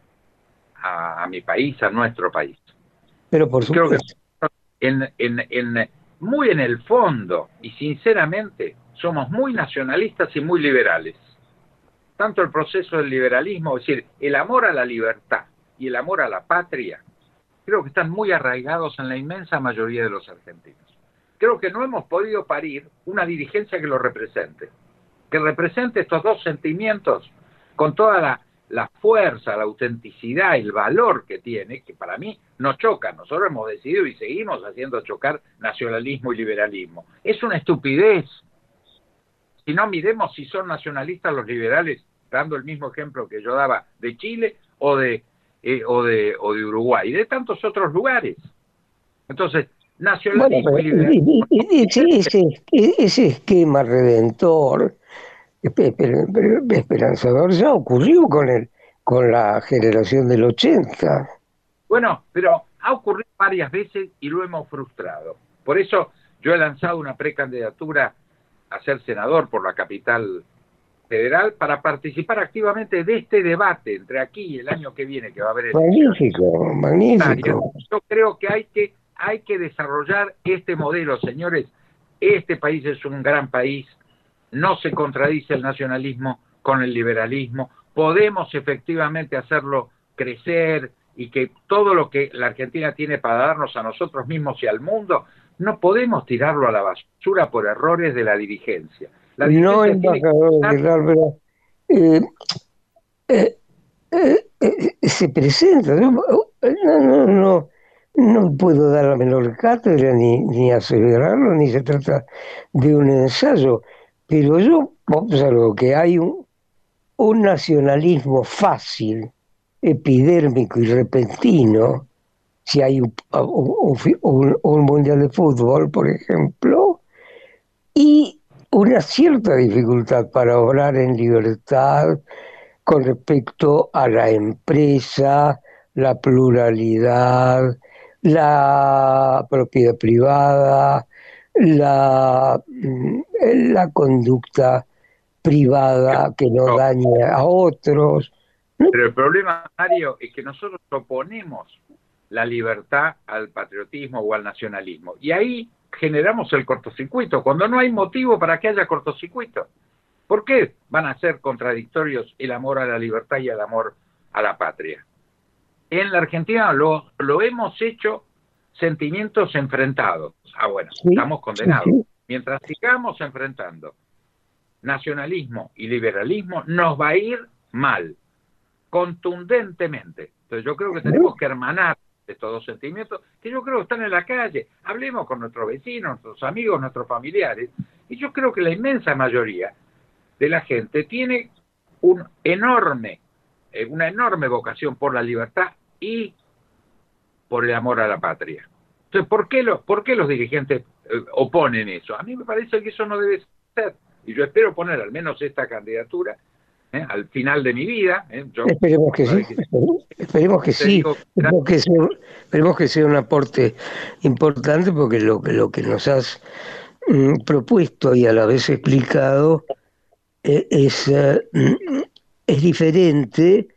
a mi país, a nuestro país. Pero por supuesto. Creo que muy en el fondo, y sinceramente, somos muy nacionalistas y muy liberales. Tanto el proceso del liberalismo, es decir, el amor a la libertad y el amor a la patria, creo que están muy arraigados en la inmensa mayoría de los argentinos. Creo que no hemos podido parir una dirigencia que lo represente, que represente estos dos sentimientos con toda la fuerza, la autenticidad, el valor que tiene, que para mí no chocan. Nosotros hemos decidido y seguimos haciendo chocar nacionalismo y liberalismo. Es una estupidez. Si no miremos si son nacionalistas los liberales, dando el mismo ejemplo que yo daba de Chile o de Uruguay y de tantos otros lugares. Entonces, nacionalismo y liberalismo. Ese esquema redentor, esperanzador, ya ocurrió con la generación del 80. Bueno, pero ha ocurrido varias veces y lo hemos frustrado. Por eso yo he lanzado una precandidatura a ser senador por la capital federal para participar activamente de este debate entre aquí y el año que viene, que va a haber magnífico. Yo creo que hay que desarrollar este modelo, señores. Este país es un gran país, no se contradice el nacionalismo con el liberalismo, podemos efectivamente hacerlo crecer y que todo lo que la Argentina tiene para darnos a nosotros mismos y al mundo, no podemos tirarlo a la basura por errores de la dirigencia. La dirigencia se presenta. No puedo dar la menor cátedra ni acelerarlo, ni se trata de un ensayo, pero yo observo que hay un nacionalismo fácil, epidérmico y repentino. Si hay un mundial de fútbol, por ejemplo, y una cierta dificultad para obrar en libertad con respecto a la empresa, la pluralidad, la propiedad privada, la conducta privada que no dañe a otros. Pero el problema, Mario, es que nosotros oponemos la libertad al patriotismo o al nacionalismo. Y ahí generamos el cortocircuito, cuando no hay motivo para que haya cortocircuito. ¿Por qué van a ser contradictorios el amor a la libertad y el amor a la patria? En la Argentina lo hemos hecho sentimientos enfrentados. Bueno, sí, estamos condenados. Sí. Mientras sigamos enfrentando nacionalismo y liberalismo, nos va a ir mal, contundentemente. Entonces yo creo que tenemos que hermanar estos dos sentimientos, que yo creo que están en la calle. Hablemos con nuestros vecinos, nuestros amigos, nuestros familiares, y yo creo que la inmensa mayoría de la gente tiene una enorme vocación por la libertad y por el amor a la patria. Entonces, ¿por qué los dirigentes oponen eso? A mí me parece que eso no debe ser, y yo espero poner al menos esta candidatura al final de mi vida. Esperemos que sí. Esperemos que sea un aporte importante, porque lo que nos has propuesto y a la vez explicado es diferente,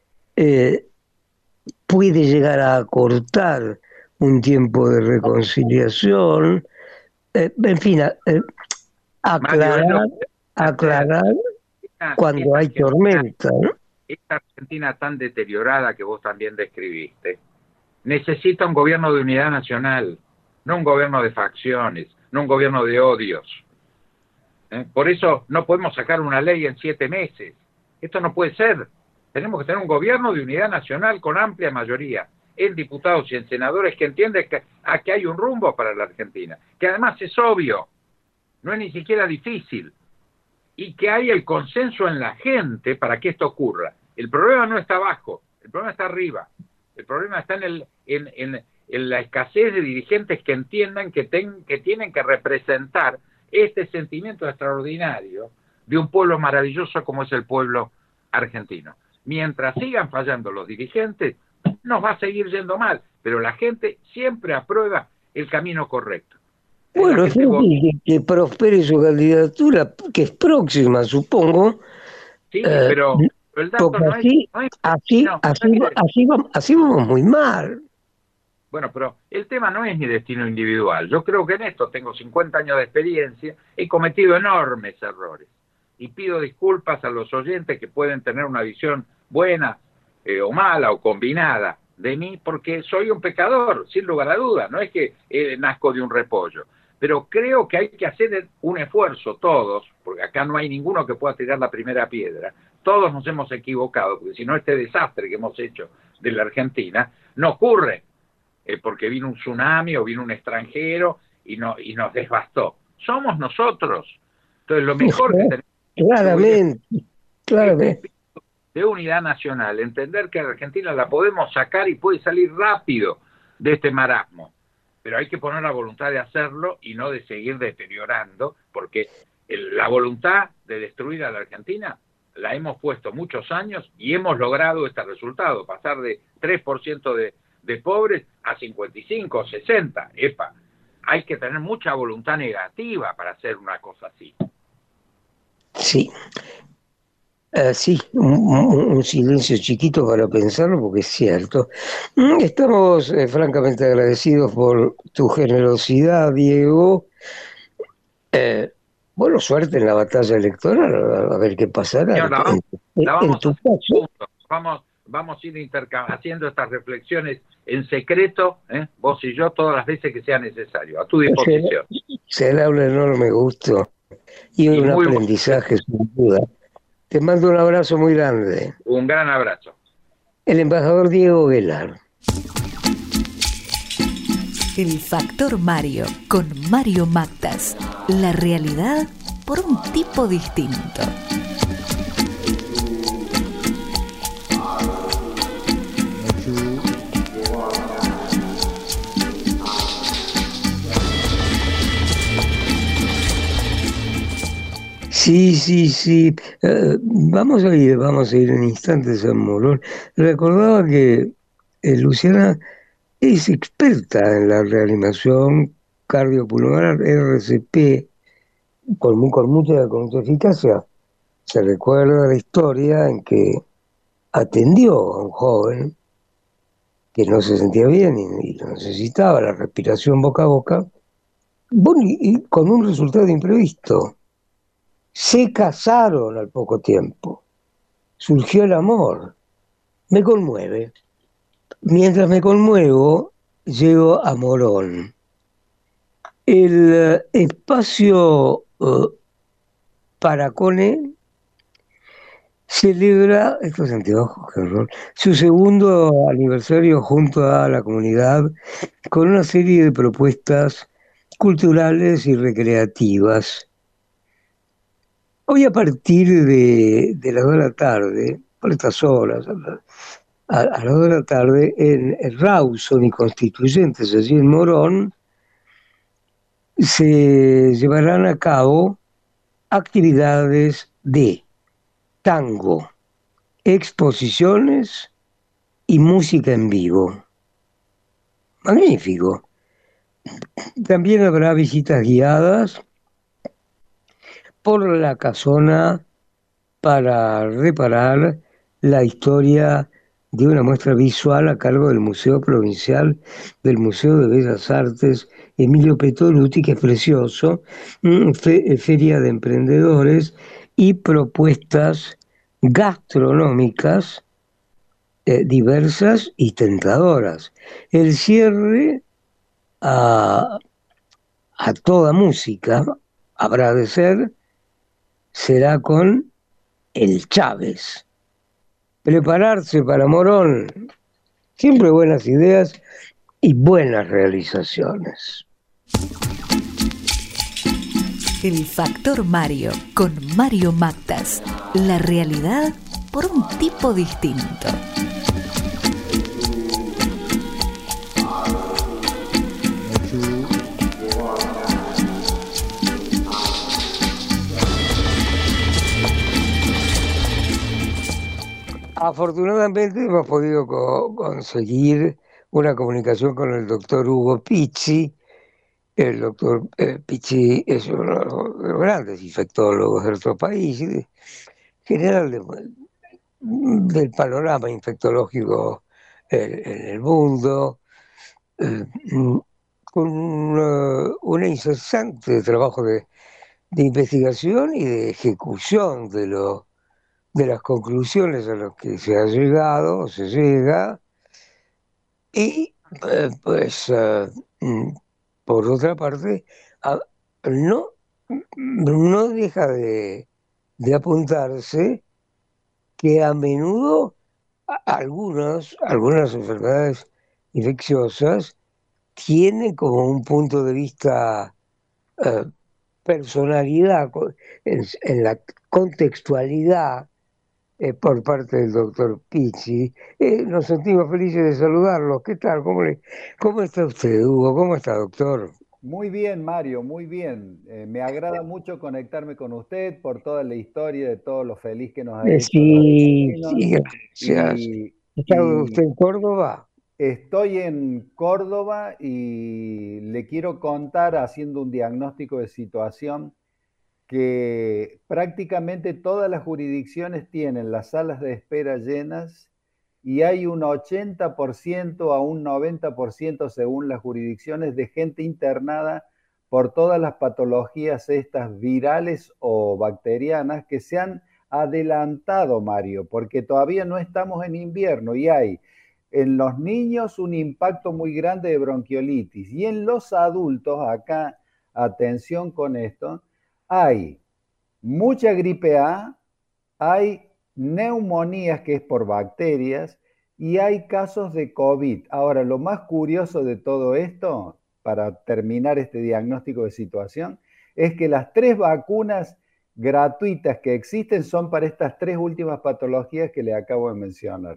puede llegar a acortar un tiempo de reconciliación, en fin, aclarar. aclarar cuando hay tormenta, ¿no? Esta Argentina tan deteriorada que vos también describiste, necesita un gobierno de unidad nacional, no un gobierno de facciones, no un gobierno de odios. Por eso no podemos sacar una ley en 7 meses. Esto no puede ser. Tenemos que tener un gobierno de unidad nacional con amplia mayoría en diputados y en senadores que entienden que hay un rumbo para la Argentina, que además es obvio, no es ni siquiera difícil, y que hay el consenso en la gente para que esto ocurra. El problema no está abajo, el problema está arriba. El problema está en la escasez de dirigentes que entiendan que tienen que representar este sentimiento extraordinario de un pueblo maravilloso como es el pueblo argentino. Mientras sigan fallando los dirigentes, nos va a seguir yendo mal, pero la gente siempre aprueba el camino correcto. Bueno, que prospere su candidatura, que es próxima, supongo. Sí, pero el dato así vamos muy mal. Bueno, pero el tema no es mi destino individual. Yo creo que en esto tengo 50 años de experiencia, he cometido enormes errores. Y pido disculpas a los oyentes que pueden tener una visión buena o mala o combinada de mí, porque soy un pecador, sin lugar a dudas. No es que nazco de un repollo. Pero creo que hay que hacer un esfuerzo todos, porque acá no hay ninguno que pueda tirar la primera piedra. Todos nos hemos equivocado, porque si no este desastre que hemos hecho de la Argentina no ocurre porque vino un tsunami o vino un extranjero y nos devastó. Somos nosotros. Entonces lo mejor que tenemos claramente de unidad nacional, entender que a Argentina la podemos sacar y puede salir rápido de este marasmo. Pero hay que poner la voluntad de hacerlo y no de seguir deteriorando, porque la voluntad de destruir a la Argentina la hemos puesto muchos años y hemos logrado este resultado, pasar de 3% de pobres a 55 o 60. Epa, hay que tener mucha voluntad negativa para hacer una cosa así. Sí. Sí, un silencio chiquito para pensarlo, porque es cierto. Estamos francamente agradecidos por tu generosidad, Diego. Bueno, suerte en la batalla electoral, a ver qué pasará. Señor, en tu caso. Vamos a ir haciendo estas reflexiones en secreto, vos y yo, todas las veces que sea necesario, a tu disposición. Será un enorme gusto y un aprendizaje, sin duda. Te mando un abrazo muy grande. Un gran abrazo. El embajador Diego Guelar. El Factor Mario, con Mario Mactas. La realidad por un tipo distinto. Sí. Vamos a ir en instantes a Morón. Recordaba que Luciana es experta en la reanimación cardiopulmonar RCP con mucha eficacia. Se recuerda la historia en que atendió a un joven que no se sentía bien y necesitaba la respiración boca a boca, y con un resultado imprevisto. Se casaron al poco tiempo. Surgió el amor. Me conmueve. Mientras me conmuevo, llego a Morón. El espacio Paracone celebra, estos anteojos, qué horror, su segundo aniversario junto a la comunidad con una serie de propuestas culturales y recreativas. Hoy a partir de las 2 de la tarde, por estas horas, a las 2 de la tarde, en Rawson y Constituyentes, allí en Morón, se llevarán a cabo actividades de tango, exposiciones y música en vivo. Magnífico. También habrá visitas guiadas por la casona para reparar la historia de una muestra visual a cargo del Museo Provincial del Museo de Bellas Artes Emilio Pettoruti, que es precioso, feria de emprendedores y propuestas gastronómicas diversas y tentadoras. El cierre a toda música, habrá de ser, será con el Chávez. Prepararse para Morón, siempre buenas ideas y buenas realizaciones. El Factor Mario, con Mario Mactas. La realidad por un tipo distinto. Afortunadamente hemos podido conseguir una comunicación con el doctor Hugo Pizzi. El doctor Pizzi es uno de los grandes infectólogos de nuestro país, general del panorama infectológico en el mundo, con un incesante trabajo de investigación y de ejecución de las conclusiones a las que se ha llegado, o se llega, y por otra parte, no deja de apuntarse que a menudo algunas enfermedades infecciosas tienen como un punto de vista personalidad, en la contextualidad por parte del doctor Pizzi. Nos sentimos felices de saludarlos. ¿Qué tal? ¿Cómo está usted, Hugo? ¿Cómo está, doctor? Muy bien, Mario, muy bien. Me agrada mucho conectarme con usted por toda la historia de todo lo feliz que nos ha hecho. Sí, gracias. ¿Está usted en Córdoba? Estoy en Córdoba y le quiero contar, haciendo un diagnóstico de situación, que prácticamente todas las jurisdicciones tienen las salas de espera llenas y hay un 80% a un 90% según las jurisdicciones de gente internada por todas las patologías estas virales o bacterianas que se han adelantado, Mario, porque todavía no estamos en invierno y hay en los niños un impacto muy grande de bronquiolitis y en los adultos, acá, atención con esto, hay mucha gripe A, hay neumonías que es por bacterias y hay casos de COVID. Ahora, lo más curioso de todo esto, para terminar este diagnóstico de situación, es que las 3 vacunas gratuitas que existen son para estas 3 últimas patologías que le acabo de mencionar.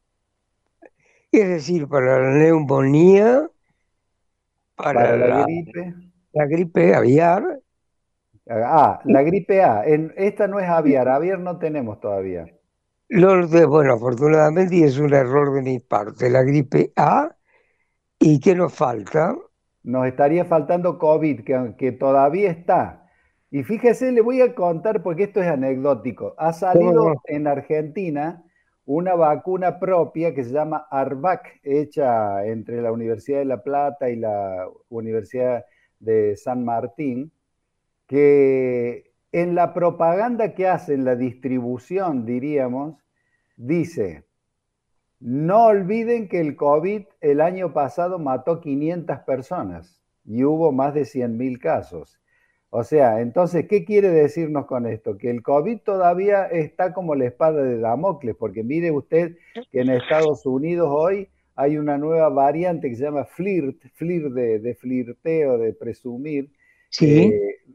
Es decir, para la neumonía, para la gripe. La gripe aviar. La gripe A. Esta no es aviar no tenemos todavía. Bueno, afortunadamente, y es un error de mi parte, la gripe A. ¿Y qué nos falta? Nos estaría faltando COVID, que todavía está. Y fíjese, le voy a contar porque esto es anecdótico. Ha salido en Argentina una vacuna propia que se llama Arvac, hecha entre la Universidad de La Plata y la Universidad de San Martín, que en la propaganda que hace, en la distribución, diríamos, dice: no olviden que el COVID el año pasado mató 500 personas y hubo más de 100.000 casos. O sea, entonces, ¿qué quiere decirnos con esto? Que el COVID todavía está como la espada de Damocles, porque mire usted que en Estados Unidos hoy hay una nueva variante que se llama flirt de flirteo, de presumir, sí.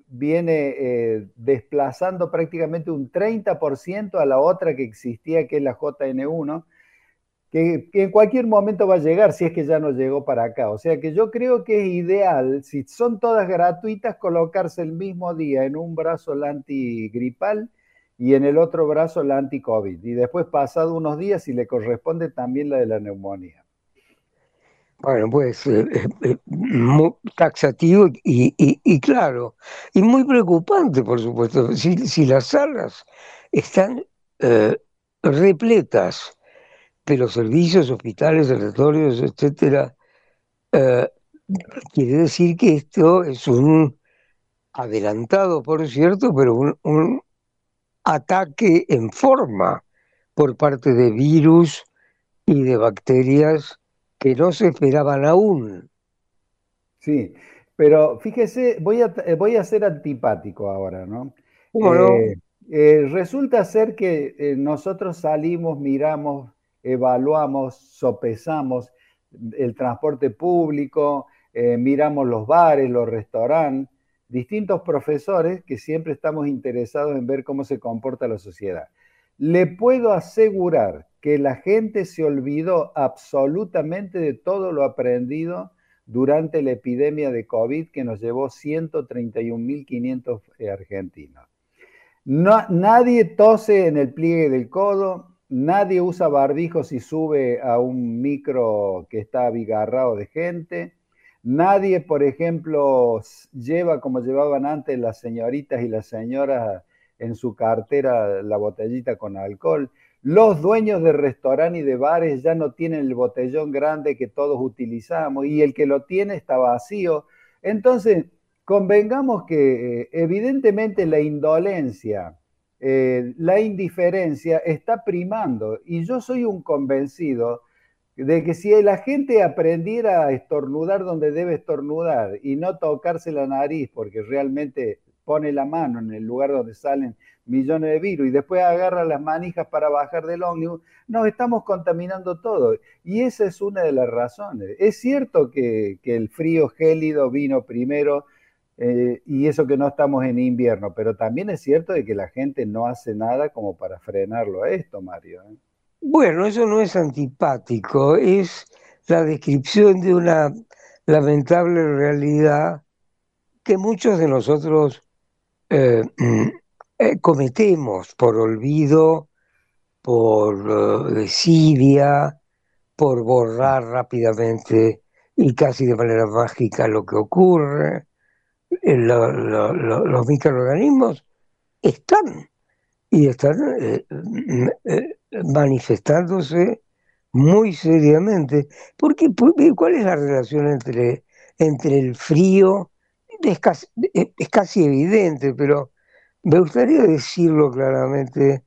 Viene desplazando prácticamente un 30% a la otra que existía, que es la JN1, que en cualquier momento va a llegar, si es que ya no llegó para acá. O sea que yo creo que es ideal, si son todas gratuitas, colocarse el mismo día en un brazo la antigripal y en el otro brazo la anti-COVID. Y después, pasado unos días, si le corresponde, también la de la neumonía. Bueno, pues muy taxativo y claro, y muy preocupante, por supuesto. Si las salas están repletas pero servicios, hospitales, sanatorios, etcétera. Quiere decir que esto es un adelantado, por cierto, pero un ataque en forma por parte de virus y de bacterias que no se esperaban aún. Sí, pero fíjese, voy a ser antipático ahora, ¿no? ¿Cómo no? Resulta ser que nosotros salimos, miramos, evaluamos, sopesamos el transporte público, miramos los bares, los restaurantes, distintos profesores que siempre estamos interesados en ver cómo se comporta la sociedad. Le puedo asegurar que la gente se olvidó absolutamente de todo lo aprendido durante la epidemia de COVID que nos llevó 131.500 argentinos. Nadie tose en el pliegue del codo, nadie usa barbijo si sube a un micro que está abigarrado de gente, nadie, por ejemplo, lleva como llevaban antes las señoritas y las señoras en su cartera la botellita con alcohol. Los dueños de restaurantes y de bares ya no tienen el botellón grande que todos utilizamos y el que lo tiene está vacío. Entonces, convengamos que evidentemente la indolencia, la indiferencia está primando y yo soy un convencido de que si la gente aprendiera a estornudar donde debe estornudar y no tocarse la nariz porque realmente pone la mano en el lugar donde salen millones de virus y después agarra las manijas para bajar del ómnibus, nos estamos contaminando todo. Y esa es una de las razones. Es cierto que el frío gélido vino primero y eso que no estamos en invierno, pero también es cierto de que la gente no hace nada como para frenarlo a esto, Mario. Bueno, eso no es antipático, es la descripción de una lamentable realidad que muchos de nosotros cometemos por olvido, por desidia, por borrar rápidamente y casi de manera mágica lo que ocurre. Los microorganismos están y están manifestándose muy seriamente. Porque, ¿cuál es la relación entre el frío? Es casi evidente, pero me gustaría decirlo claramente.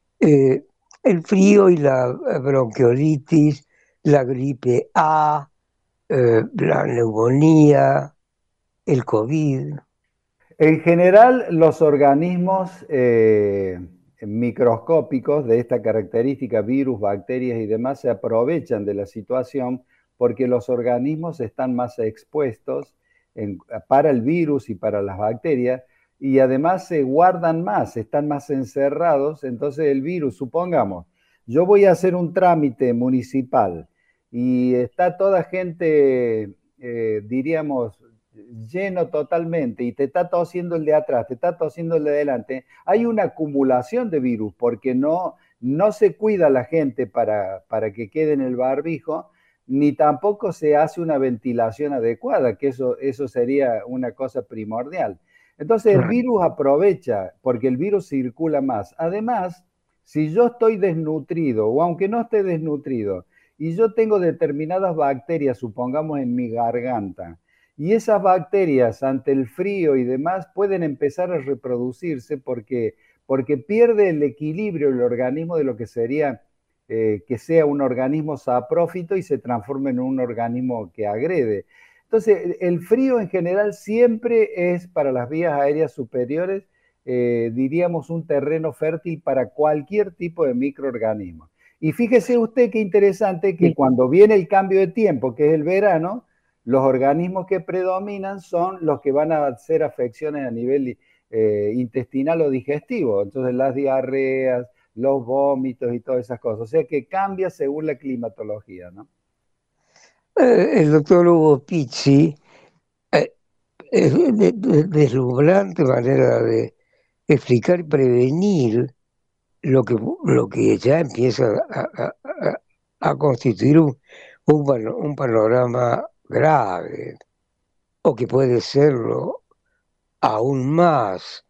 El frío y la bronquiolitis, la gripe A, la neumonía, el COVID. En general, los organismos microscópicos de esta característica, virus, bacterias y demás, se aprovechan de la situación porque los organismos están más expuestos para el virus y para las bacterias y además se guardan más, están más encerrados. Entonces el virus, supongamos, yo voy a hacer un trámite municipal y está toda gente, diríamos, lleno totalmente y te está tosiendo el de atrás, te está tosiendo el de adelante, hay una acumulación de virus porque no se cuida la gente para que quede en el barbijo, ni tampoco se hace una ventilación adecuada, que eso sería una cosa primordial. Entonces el virus aprovecha porque el virus circula más. Además, si yo estoy desnutrido o aunque no esté desnutrido y yo tengo determinadas bacterias, supongamos en mi garganta, y esas bacterias ante el frío y demás pueden empezar a reproducirse porque pierde el equilibrio el organismo de lo que sería que sea un organismo saprófito y se transforma en un organismo que agrede. Entonces, el frío en general siempre es para las vías aéreas superiores, diríamos, un terreno fértil para cualquier tipo de microorganismo. Y fíjese usted qué interesante que cuando viene el cambio de tiempo, que es el verano, los organismos que predominan son los que van a hacer afecciones a nivel intestinal o digestivo. Entonces las diarreas, los vómitos y todas esas cosas. O sea que cambia según la climatología, ¿no? El doctor Hugo Pizzi, deslumbrante manera de explicar y prevenir lo que ya empieza a constituir un panorama grave, o que puede serlo aún más.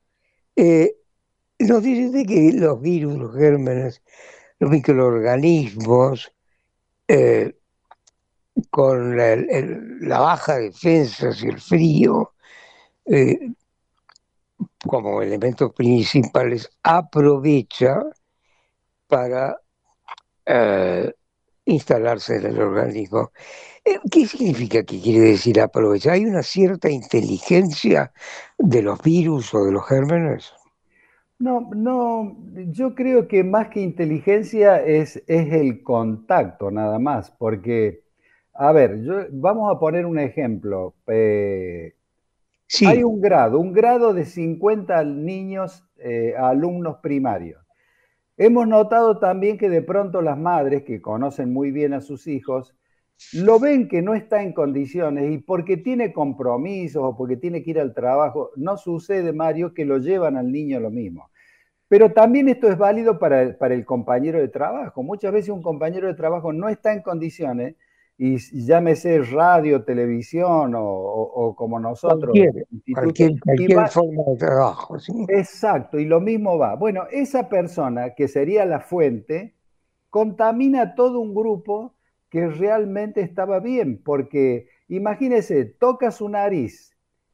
Nos dice que los virus, los gérmenes, los microorganismos con la baja defensa y el frío como elementos principales, aprovecha para instalarse en el organismo. ¿Qué significa que quiere decir aprovechar? ¿Hay una cierta inteligencia de los virus o de los gérmenes? No, no, yo creo que más que inteligencia es el contacto nada más, porque, a ver, vamos a poner un ejemplo. Sí. Hay un grado de 50 niños, alumnos primarios. Hemos notado también que de pronto las madres que conocen muy bien a sus hijos, lo ven que no está en condiciones y porque tiene compromisos o porque tiene que ir al trabajo, no sucede, Mario, que lo llevan al niño lo mismo. Pero también esto es válido para el compañero de trabajo. Muchas veces un compañero de trabajo no está en condiciones, y llámese radio, televisión o como nosotros, cualquier forma de trabajo. ¿Sí? Exacto, y lo mismo va. Bueno, esa persona que sería la fuente contamina a todo un grupo que realmente estaba bien, porque imagínese, toca su nariz,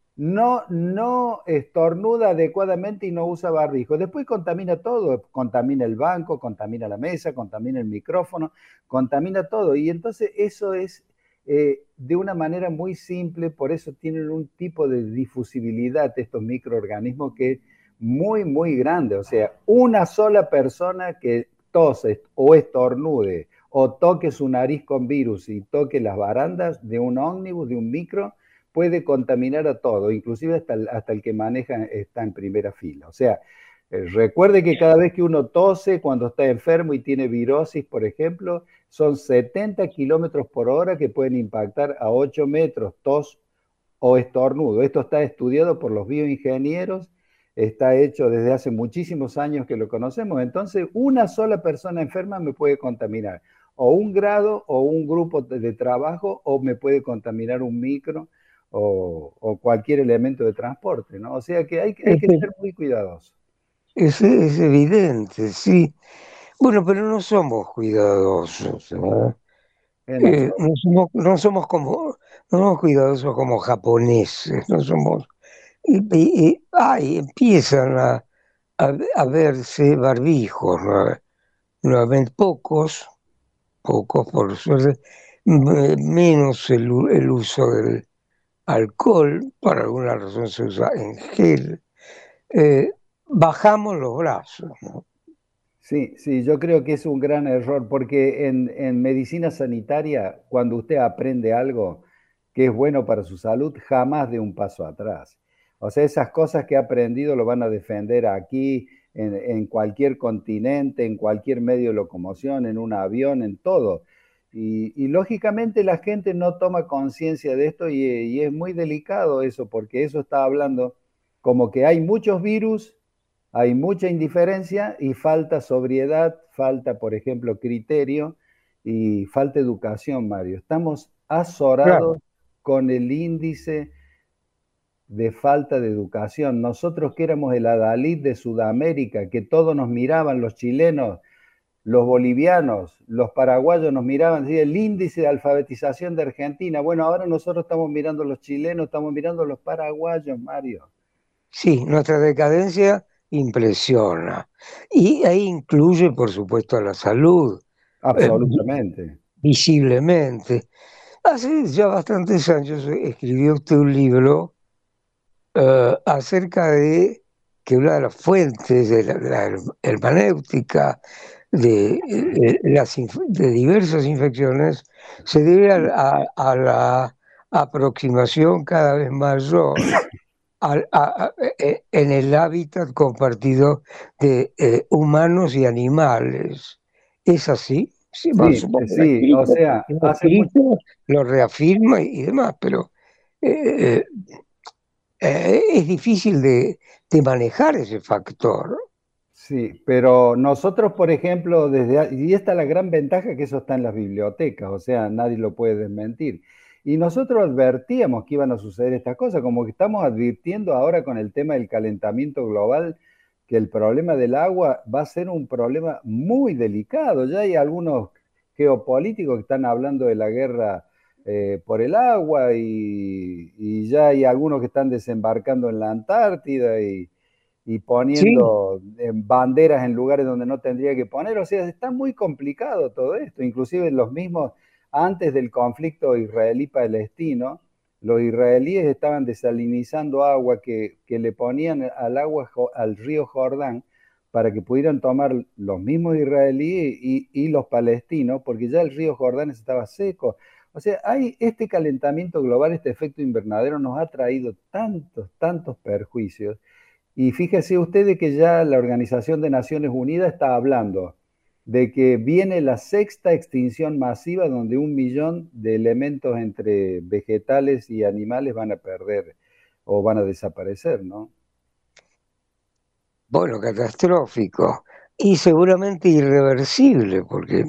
no estornuda adecuadamente y no usa barbijo. Después contamina todo, contamina el banco, contamina la mesa, contamina el micrófono, contamina todo. Y entonces eso es de una manera muy simple, por eso tienen un tipo de difusibilidad estos microorganismos que es muy, muy grande. O sea, una sola persona que tose o estornude o toque su nariz con virus y toque las barandas de un ómnibus, de un micro, puede contaminar a todo, inclusive hasta el que maneja está en primera fila. O sea, recuerde que cada vez que uno tose, cuando está enfermo y tiene virosis, por ejemplo, son 70 kilómetros por hora que pueden impactar a 8 metros, tos o estornudo. Esto está estudiado por los bioingenieros, está hecho desde hace muchísimos años que lo conocemos. Entonces, una sola persona enferma me puede contaminar, o un grado, o un grupo de trabajo, o me puede contaminar un micro, o cualquier elemento de transporte, ¿no? O sea que hay que ser muy cuidadosos. Es evidente, sí. Bueno, pero no somos cuidadosos, ¿no? No somos cuidadosos como japoneses, no somos. Empiezan a verse barbijos, nuevamente pocos por suerte, menos el uso del alcohol, por alguna razón se usa en gel, bajamos los brazos, ¿no? Sí, sí, yo creo que es un gran error, porque en medicina sanitaria, cuando usted aprende algo que es bueno para su salud, jamás de un paso atrás. O sea, esas cosas que ha aprendido lo van a defender aquí, en cualquier continente, en cualquier medio de locomoción, en un avión, en todo. Y lógicamente la gente no toma conciencia de esto y es muy delicado eso, porque eso está hablando como que hay muchos virus, hay mucha indiferencia y falta sobriedad, falta, por ejemplo, criterio y falta educación, Mario. Estamos azorados con el índice de falta de educación. Nosotros que éramos el adalid de Sudamérica, que todos nos miraban, los chilenos, los bolivianos, los paraguayos nos miraban, ¿sí? El índice de alfabetización de Argentina. Bueno, ahora nosotros estamos mirando a los chilenos, estamos mirando a los paraguayos, Mario. Sí, nuestra decadencia impresiona. Y ahí incluye, por supuesto, a la salud. Absolutamente. Visiblemente. Hace ya bastantes años escribió usted un libro acerca de que una de las fuentes de la hermenéutica de diversas infecciones se debe a la aproximación cada vez mayor en el hábitat compartido de humanos y animales. ¿Es así? Sí, sí, o sea, lo reafirma y demás, pero es difícil de manejar ese factor. Sí, pero nosotros, por ejemplo, y esta es la gran ventaja, que eso está en las bibliotecas, o sea, nadie lo puede desmentir. Y nosotros advertíamos que iban a suceder estas cosas, como que estamos advirtiendo ahora con el tema del calentamiento global, que el problema del agua va a ser un problema muy delicado. Ya hay algunos geopolíticos que están hablando de la guerra por el agua y ya hay algunos que están desembarcando en la Antártida y poniendo banderas en lugares donde no tendría que poner. O sea, está muy complicado todo esto. Inclusive los mismos, antes del conflicto israelí-palestino, los israelíes estaban desalinizando agua que le ponían al río Jordán para que pudieran tomar los mismos israelíes y los palestinos, porque ya el río Jordán estaba seco. O sea, este calentamiento global, este efecto invernadero nos ha traído tantos perjuicios. Y fíjese usted que ya la Organización de Naciones Unidas está hablando de que viene la sexta extinción masiva donde 1 millón de elementos entre vegetales y animales van a perder o van a desaparecer, ¿no? Bueno, catastrófico y seguramente irreversible, porque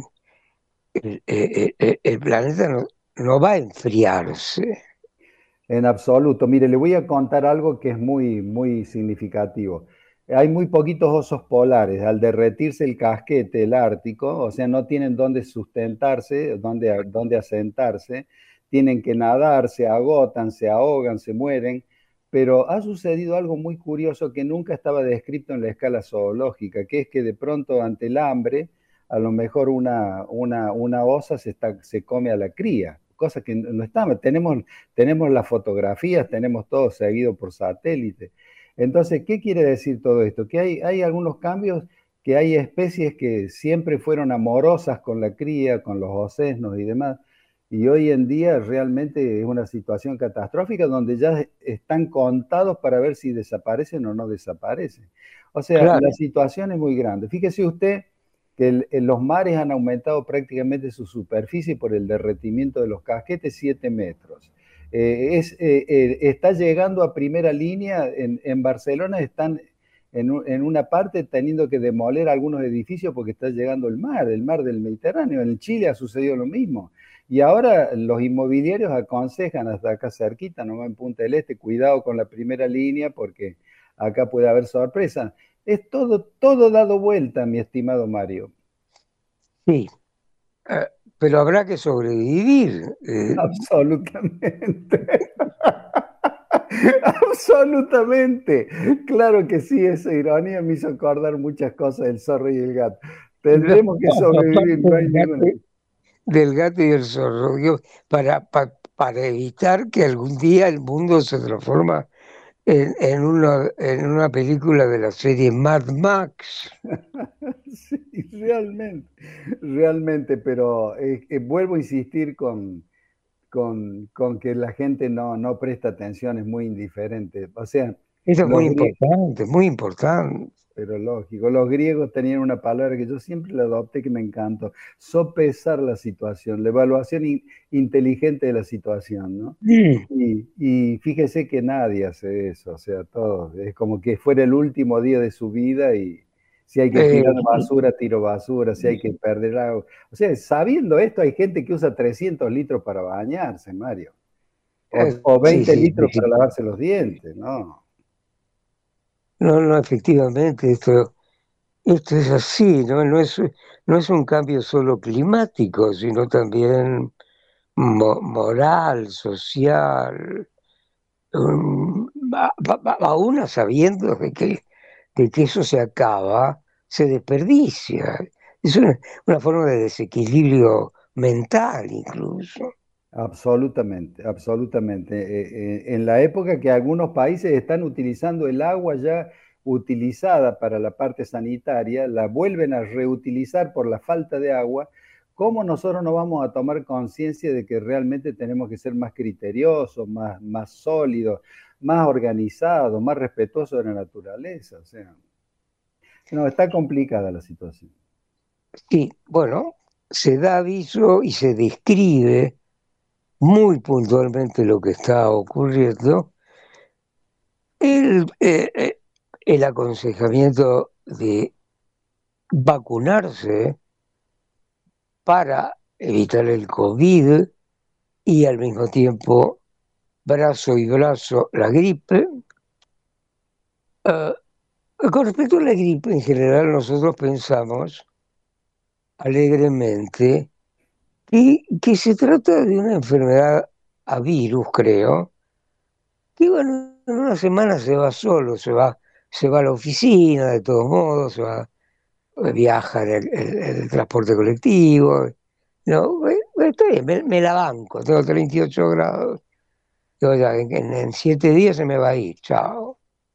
el planeta no va a enfriarse. En absoluto. Mire, le voy a contar algo que es muy significativo. Hay muy poquitos osos polares. Al derretirse el casquete, el Ártico, o sea, no tienen dónde sustentarse, dónde asentarse, tienen que nadar, se agotan, se ahogan, se mueren. Pero ha sucedido algo muy curioso que nunca estaba descrito en la escala zoológica, que es que de pronto ante el hambre, a lo mejor una osa se come a la cría, cosa que no está. Tenemos las fotografías, tenemos todo seguido por satélite. Entonces, ¿qué quiere decir todo esto? Que hay algunos cambios, que hay especies que siempre fueron amorosas con la cría, con los osesnos y demás, y hoy en día realmente es una situación catastrófica donde ya están contados para ver si desaparecen o no desaparecen. O sea, Claro. la situación es muy grande. Fíjese usted que los mares han aumentado prácticamente su superficie por el derretimiento de los casquetes 7 metros. Está llegando a primera línea, en Barcelona están en una parte teniendo que demoler algunos edificios porque está llegando el mar del Mediterráneo. En Chile ha sucedido lo mismo. Y ahora los inmobiliarios aconsejan hasta acá cerquita, nomás en Punta del Este, cuidado con la primera línea porque acá puede haber sorpresa. Es todo dado vuelta, mi estimado Mario. Sí, pero habrá que sobrevivir. Absolutamente. Absolutamente. Claro que sí, esa ironía me hizo acordar muchas cosas del zorro y el gato. Tendremos que sobrevivir, no hay ninguna. Del gato y el zorro, para evitar que algún día el mundo se transforma en una película de la serie Mad Max. Sí, realmente, pero vuelvo a insistir con que la gente no presta atención, es muy indiferente. O sea, Eso es muy importante, muy importante. Pero lógico, los griegos tenían una palabra que yo siempre la adopté, que me encantó: sopesar la situación, la evaluación inteligente de la situación, ¿no? Y fíjese que nadie hace eso, o sea, todo, es como que fuera el último día de su vida y si hay que tirar basura, tiro basura, si hay que perder agua. O sea, sabiendo esto, hay gente que usa 300 litros para bañarse, Mario, o 20 litros para lavarse los dientes, ¿no? No, efectivamente, esto es así, ¿no? No es un cambio solo climático, sino también moral, social, aún a sabiendo de que eso se acaba, se desperdicia. Es una forma de desequilibrio mental incluso. Absolutamente, absolutamente. En la época que algunos países están utilizando el agua ya utilizada para la parte sanitaria, la vuelven a reutilizar por la falta de agua, ¿cómo nosotros no vamos a tomar conciencia de que realmente tenemos que ser más criteriosos, más sólidos, más organizados, más respetuosos de la naturaleza? O sea, no, está complicada la situación. Sí, bueno, se da aviso y se describe muy puntualmente lo que está ocurriendo. El aconsejamiento de vacunarse para evitar el COVID y al mismo tiempo brazo y brazo la gripe. Con respecto a la gripe en general, nosotros pensamos alegremente que se trata de una enfermedad a virus, creo, que bueno, en una semana se va solo, se va a la oficina, de todos modos, viaja en el transporte colectivo. No, está bien, me la banco, tengo 38 grados. Yo ya, en 7 días se me va a ir, chao.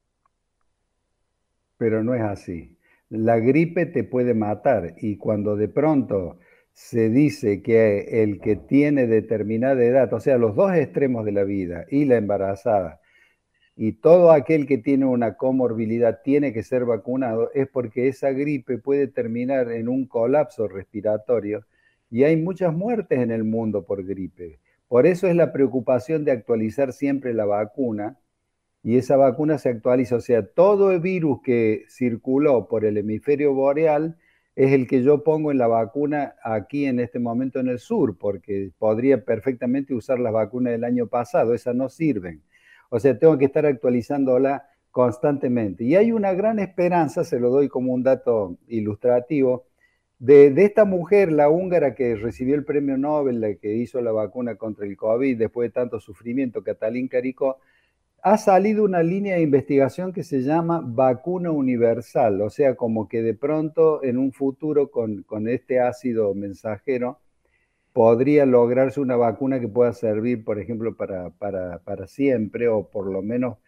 Pero no es así. La gripe te puede matar y cuando de pronto se dice que el que tiene determinada edad, o sea, los dos extremos de la vida y la embarazada, y todo aquel que tiene una comorbilidad tiene que ser vacunado, es porque esa gripe puede terminar en un colapso respiratorio y hay muchas muertes en el mundo por gripe. Por eso es la preocupación de actualizar siempre la vacuna, y esa vacuna se actualiza, o sea, todo el virus que circuló por el hemisferio boreal es el que yo pongo en la vacuna aquí en este momento en el sur, porque podría perfectamente usar las vacunas del año pasado, esas no sirven. O sea, tengo que estar actualizándola constantemente. Y hay una gran esperanza, se lo doy como un dato ilustrativo, de esta mujer, la húngara que recibió el premio Nobel, la que hizo la vacuna contra el COVID después de tanto sufrimiento, Katalin Karikó, ha salido una línea de investigación que se llama vacuna universal, o sea, como que de pronto en un futuro con este ácido mensajero podría lograrse una vacuna que pueda servir, por ejemplo, para siempre, o por lo menos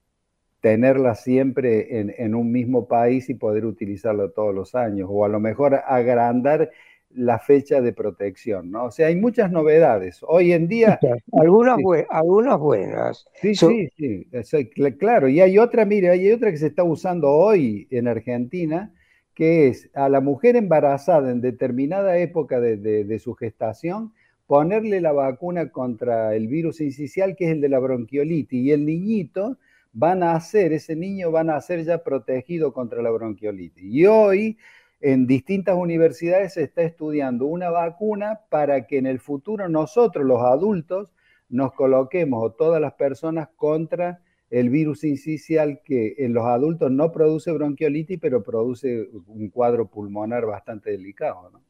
tenerla siempre en un mismo país y poder utilizarla todos los años, o a lo mejor agrandar la fecha de protección, ¿no? O sea, hay muchas novedades. Hoy en día... Algunas buenas. Sí, claro. Y hay otra, mire, hay otra que se está usando hoy en Argentina, que es a la mujer embarazada en determinada época de su gestación, ponerle la vacuna contra el virus incisional, que es el de la bronquiolitis, y el niñito ese niño va a nacer ya protegido contra la bronquiolitis. Y hoy en distintas universidades se está estudiando una vacuna para que en el futuro nosotros, los adultos, nos coloquemos, o todas las personas, contra el virus incisional, que en los adultos no produce bronquiolitis, pero produce un cuadro pulmonar bastante delicado, ¿no?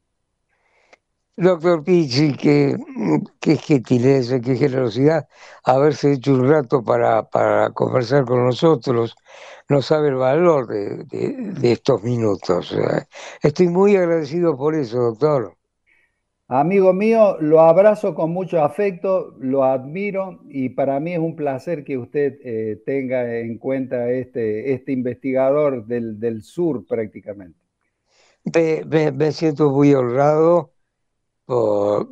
Doctor Pizzi, qué gentileza, qué generosidad haberse hecho un rato para conversar con nosotros. No sabe el valor de estos minutos. Estoy muy agradecido por eso, doctor. Amigo mío, lo abrazo con mucho afecto, lo admiro, y para mí es un placer que usted tenga en cuenta este investigador del sur prácticamente. Me siento muy honrado por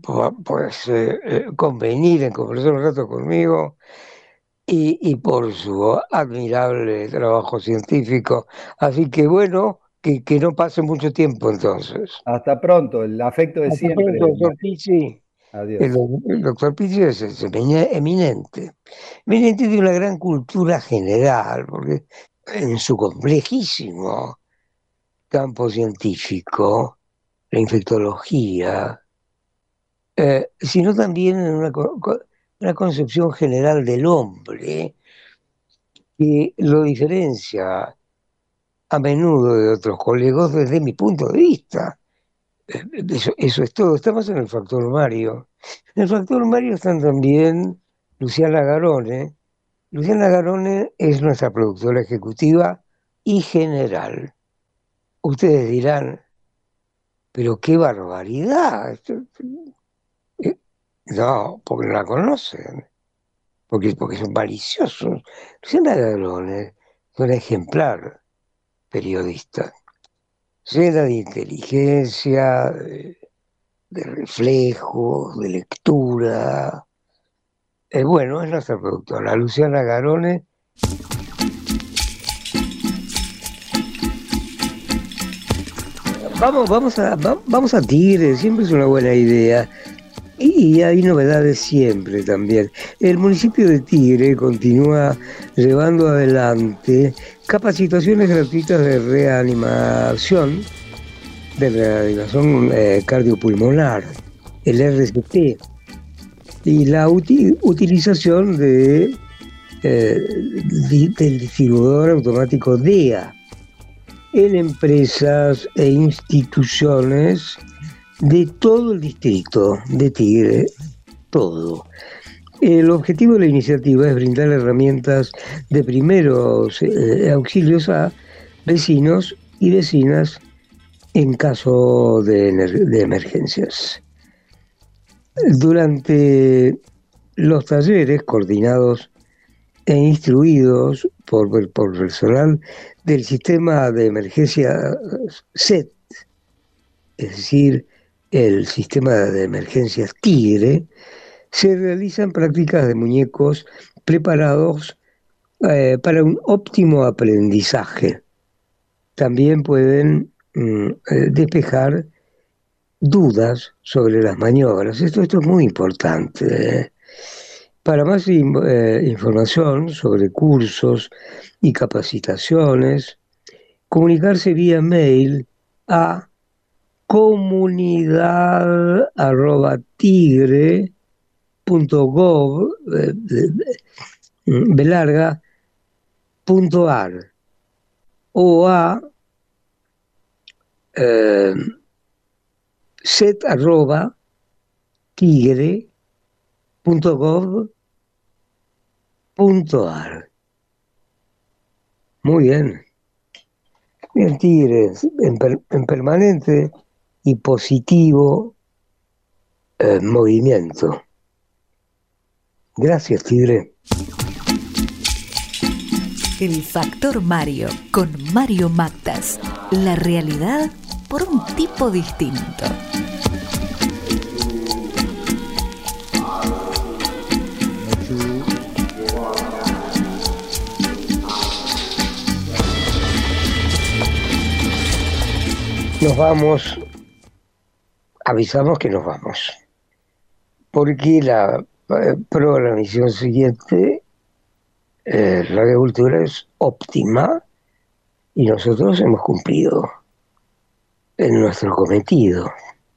convenir en conversar un rato conmigo y por su admirable trabajo científico. Así que bueno, que no pase mucho tiempo entonces. Hasta pronto, el afecto de siempre. Hasta pronto, doctor Pizzi. Adiós. El doctor Pizzi es eminente de una gran cultura general, porque en su complejísimo campo científico, la infectología, sino también en una concepción general del hombre que lo diferencia a menudo de otros colegas desde mi punto de vista. Eso es todo. Estamos en el factor Mario. En el factor Mario están también Luciana Garone. Luciana Garone es nuestra productora ejecutiva y general. Ustedes dirán, pero qué barbaridad. No, porque no la conocen, porque son maliciosos. Luciana Garone es una ejemplar periodista, llena de inteligencia, de reflejos, de lectura. Bueno, es nuestra productora, Luciana Garone. Vamos a Tigre, siempre es una buena idea. Y hay novedades siempre también. El municipio de Tigre continúa llevando adelante capacitaciones gratuitas de reanimación cardiopulmonar, el RCP, y la utilización del distribuidor automático DEA en empresas e instituciones de todo el distrito de Tigre, todo. El objetivo de la iniciativa es brindar herramientas de primeros auxilios a vecinos y vecinas en caso de emergencias. Durante los talleres coordinados e instruidos por personal del sistema de emergencia SET, es decir, el sistema de emergencias Tigre, se realizan prácticas de muñecos preparados para un óptimo aprendizaje. También pueden despejar dudas sobre las maniobras. Esto es muy importante. Para más información sobre cursos y capacitaciones, comunicarse vía mail a comunidad@tigre.gov.ar o a set@tigre.gov.ar. Muy bien. Bien, Tigre, en permanente y positivo movimiento. Gracias, Tigre. El Factor Mario, con Mario Mactas. La realidad por un tipo distinto. Nos vamos, avisamos que nos vamos, porque la programación siguiente, Radio Cultura, es óptima y nosotros hemos cumplido en nuestro cometido.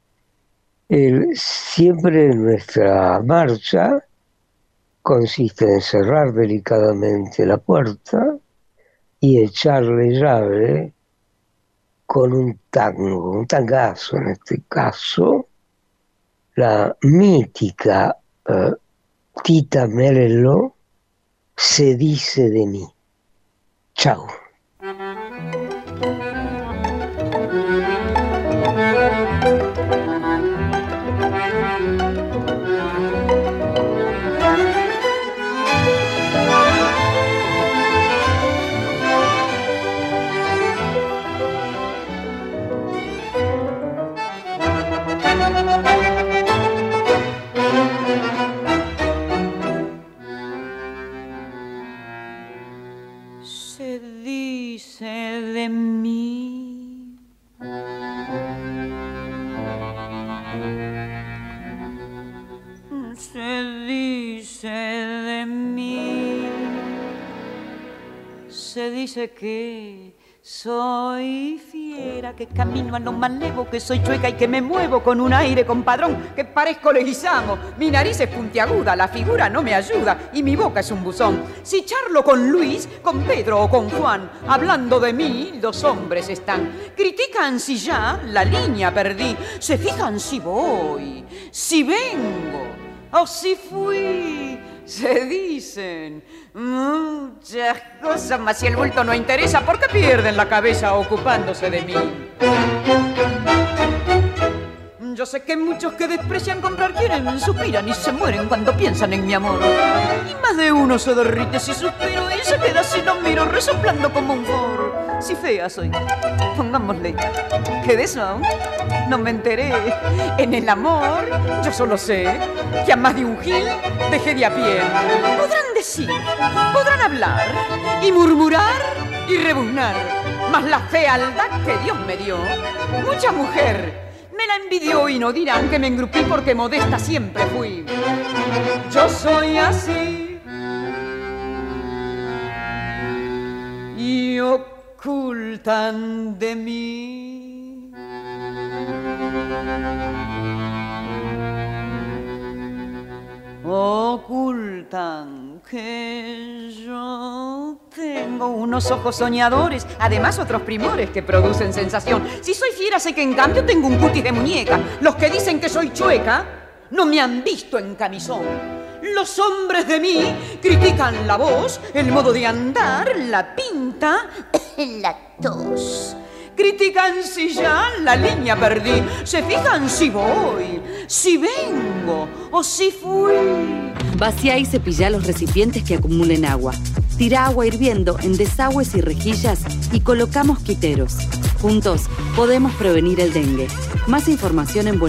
Siempre nuestra marcha consiste en cerrar delicadamente la puerta y echarle llave con un tango, un tangazo en este caso, la mítica Tita Merello, Se dice de mí. Chao. Se dice de mí. Se dice de mí. Se dice que soy fiera, que camino a lo malevo, que soy chueca y que me muevo con un aire compadrón, que parezco Leguizamo. Mi nariz es puntiaguda, la figura no me ayuda y mi boca es un buzón. Si charlo con Luis, con Pedro o con Juan, hablando de mí, los hombres están. Critican si ya la línea perdí, se fijan si voy, si vengo o si fui. Se dicen muchas cosas, mas si el bulto no interesa, ¿por qué pierden la cabeza ocupándose de mí? Yo sé que muchos que desprecian comprar quieren, suspiran y se mueren cuando piensan en mi amor. Y más de uno se derrite si suspiro y se queda si lo miro resoplando como un foro. Si fea soy, pongámosle que de eso no me enteré. En el amor yo solo sé que a más de un gil dejé de a pie. Podrán decir, podrán hablar y murmurar y rebuznar, mas la fealdad que Dios me dio, mucha mujer me la envidió y no dirán que me engrupí porque modesta siempre fui. Yo soy así y ocultan de mí. Ocultan que yo tengo tengo unos ojos soñadores, además otros primores que producen sensación. Si soy fiera sé que en cambio tengo un cutis de muñeca. Los que dicen que soy chueca no me han visto en camisón. Los hombres de mí critican la voz, el modo de andar, la pinta, la tos. Critican si ya la línea perdí, se fijan si voy, si vengo o si fui. Vacía y cepilla los recipientes que acumulen agua. Tira agua hirviendo en desagües y rejillas y colocamos quiteros. Juntos podemos prevenir el dengue. Más información en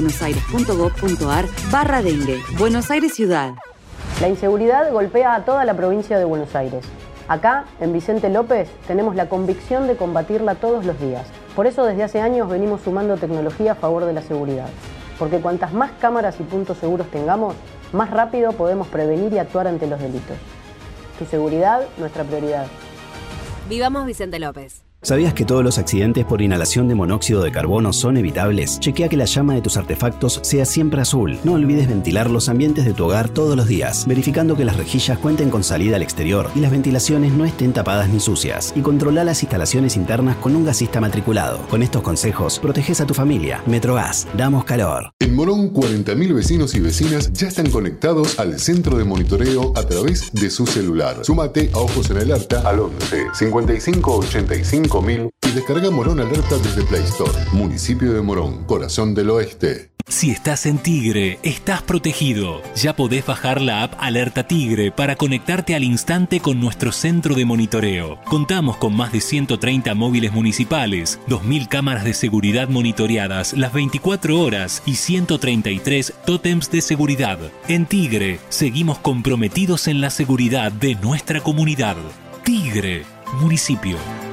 buenosaires.gov.ar/dengue. Buenos Aires Ciudad. La inseguridad golpea a toda la provincia de Buenos Aires. Acá, en Vicente López, tenemos la convicción de combatirla todos los días. Por eso desde hace años venimos sumando tecnología a favor de la seguridad. Porque cuantas más cámaras y puntos seguros tengamos, más rápido podemos prevenir y actuar ante los delitos. Tu seguridad, nuestra prioridad. Vivamos Vicente López. ¿Sabías que todos los accidentes por inhalación de monóxido de carbono son evitables? Chequea que la llama de tus artefactos sea siempre azul. No olvides ventilar los ambientes de tu hogar todos los días, verificando que las rejillas cuenten con salida al exterior y las ventilaciones no estén tapadas ni sucias. Y controla las instalaciones internas con un gasista matriculado. Con estos consejos, proteges a tu familia. Metrogas, damos calor. En Morón, 40.000 vecinos y vecinas ya están conectados al centro de monitoreo a través de su celular. Súmate a Ojos en Alerta al 11 55 85 y descarga Morón Alerta desde Play Store. Municipio de Morón, corazón del oeste. Si estás en Tigre, estás protegido. Ya podés bajar la app Alerta Tigre para conectarte al instante con nuestro centro de monitoreo. Contamos con más de 130 móviles municipales, 2.000 cámaras de seguridad monitoreadas las 24 horas y 133 tótems de seguridad. En Tigre, seguimos comprometidos en la seguridad de nuestra comunidad. Tigre, municipio.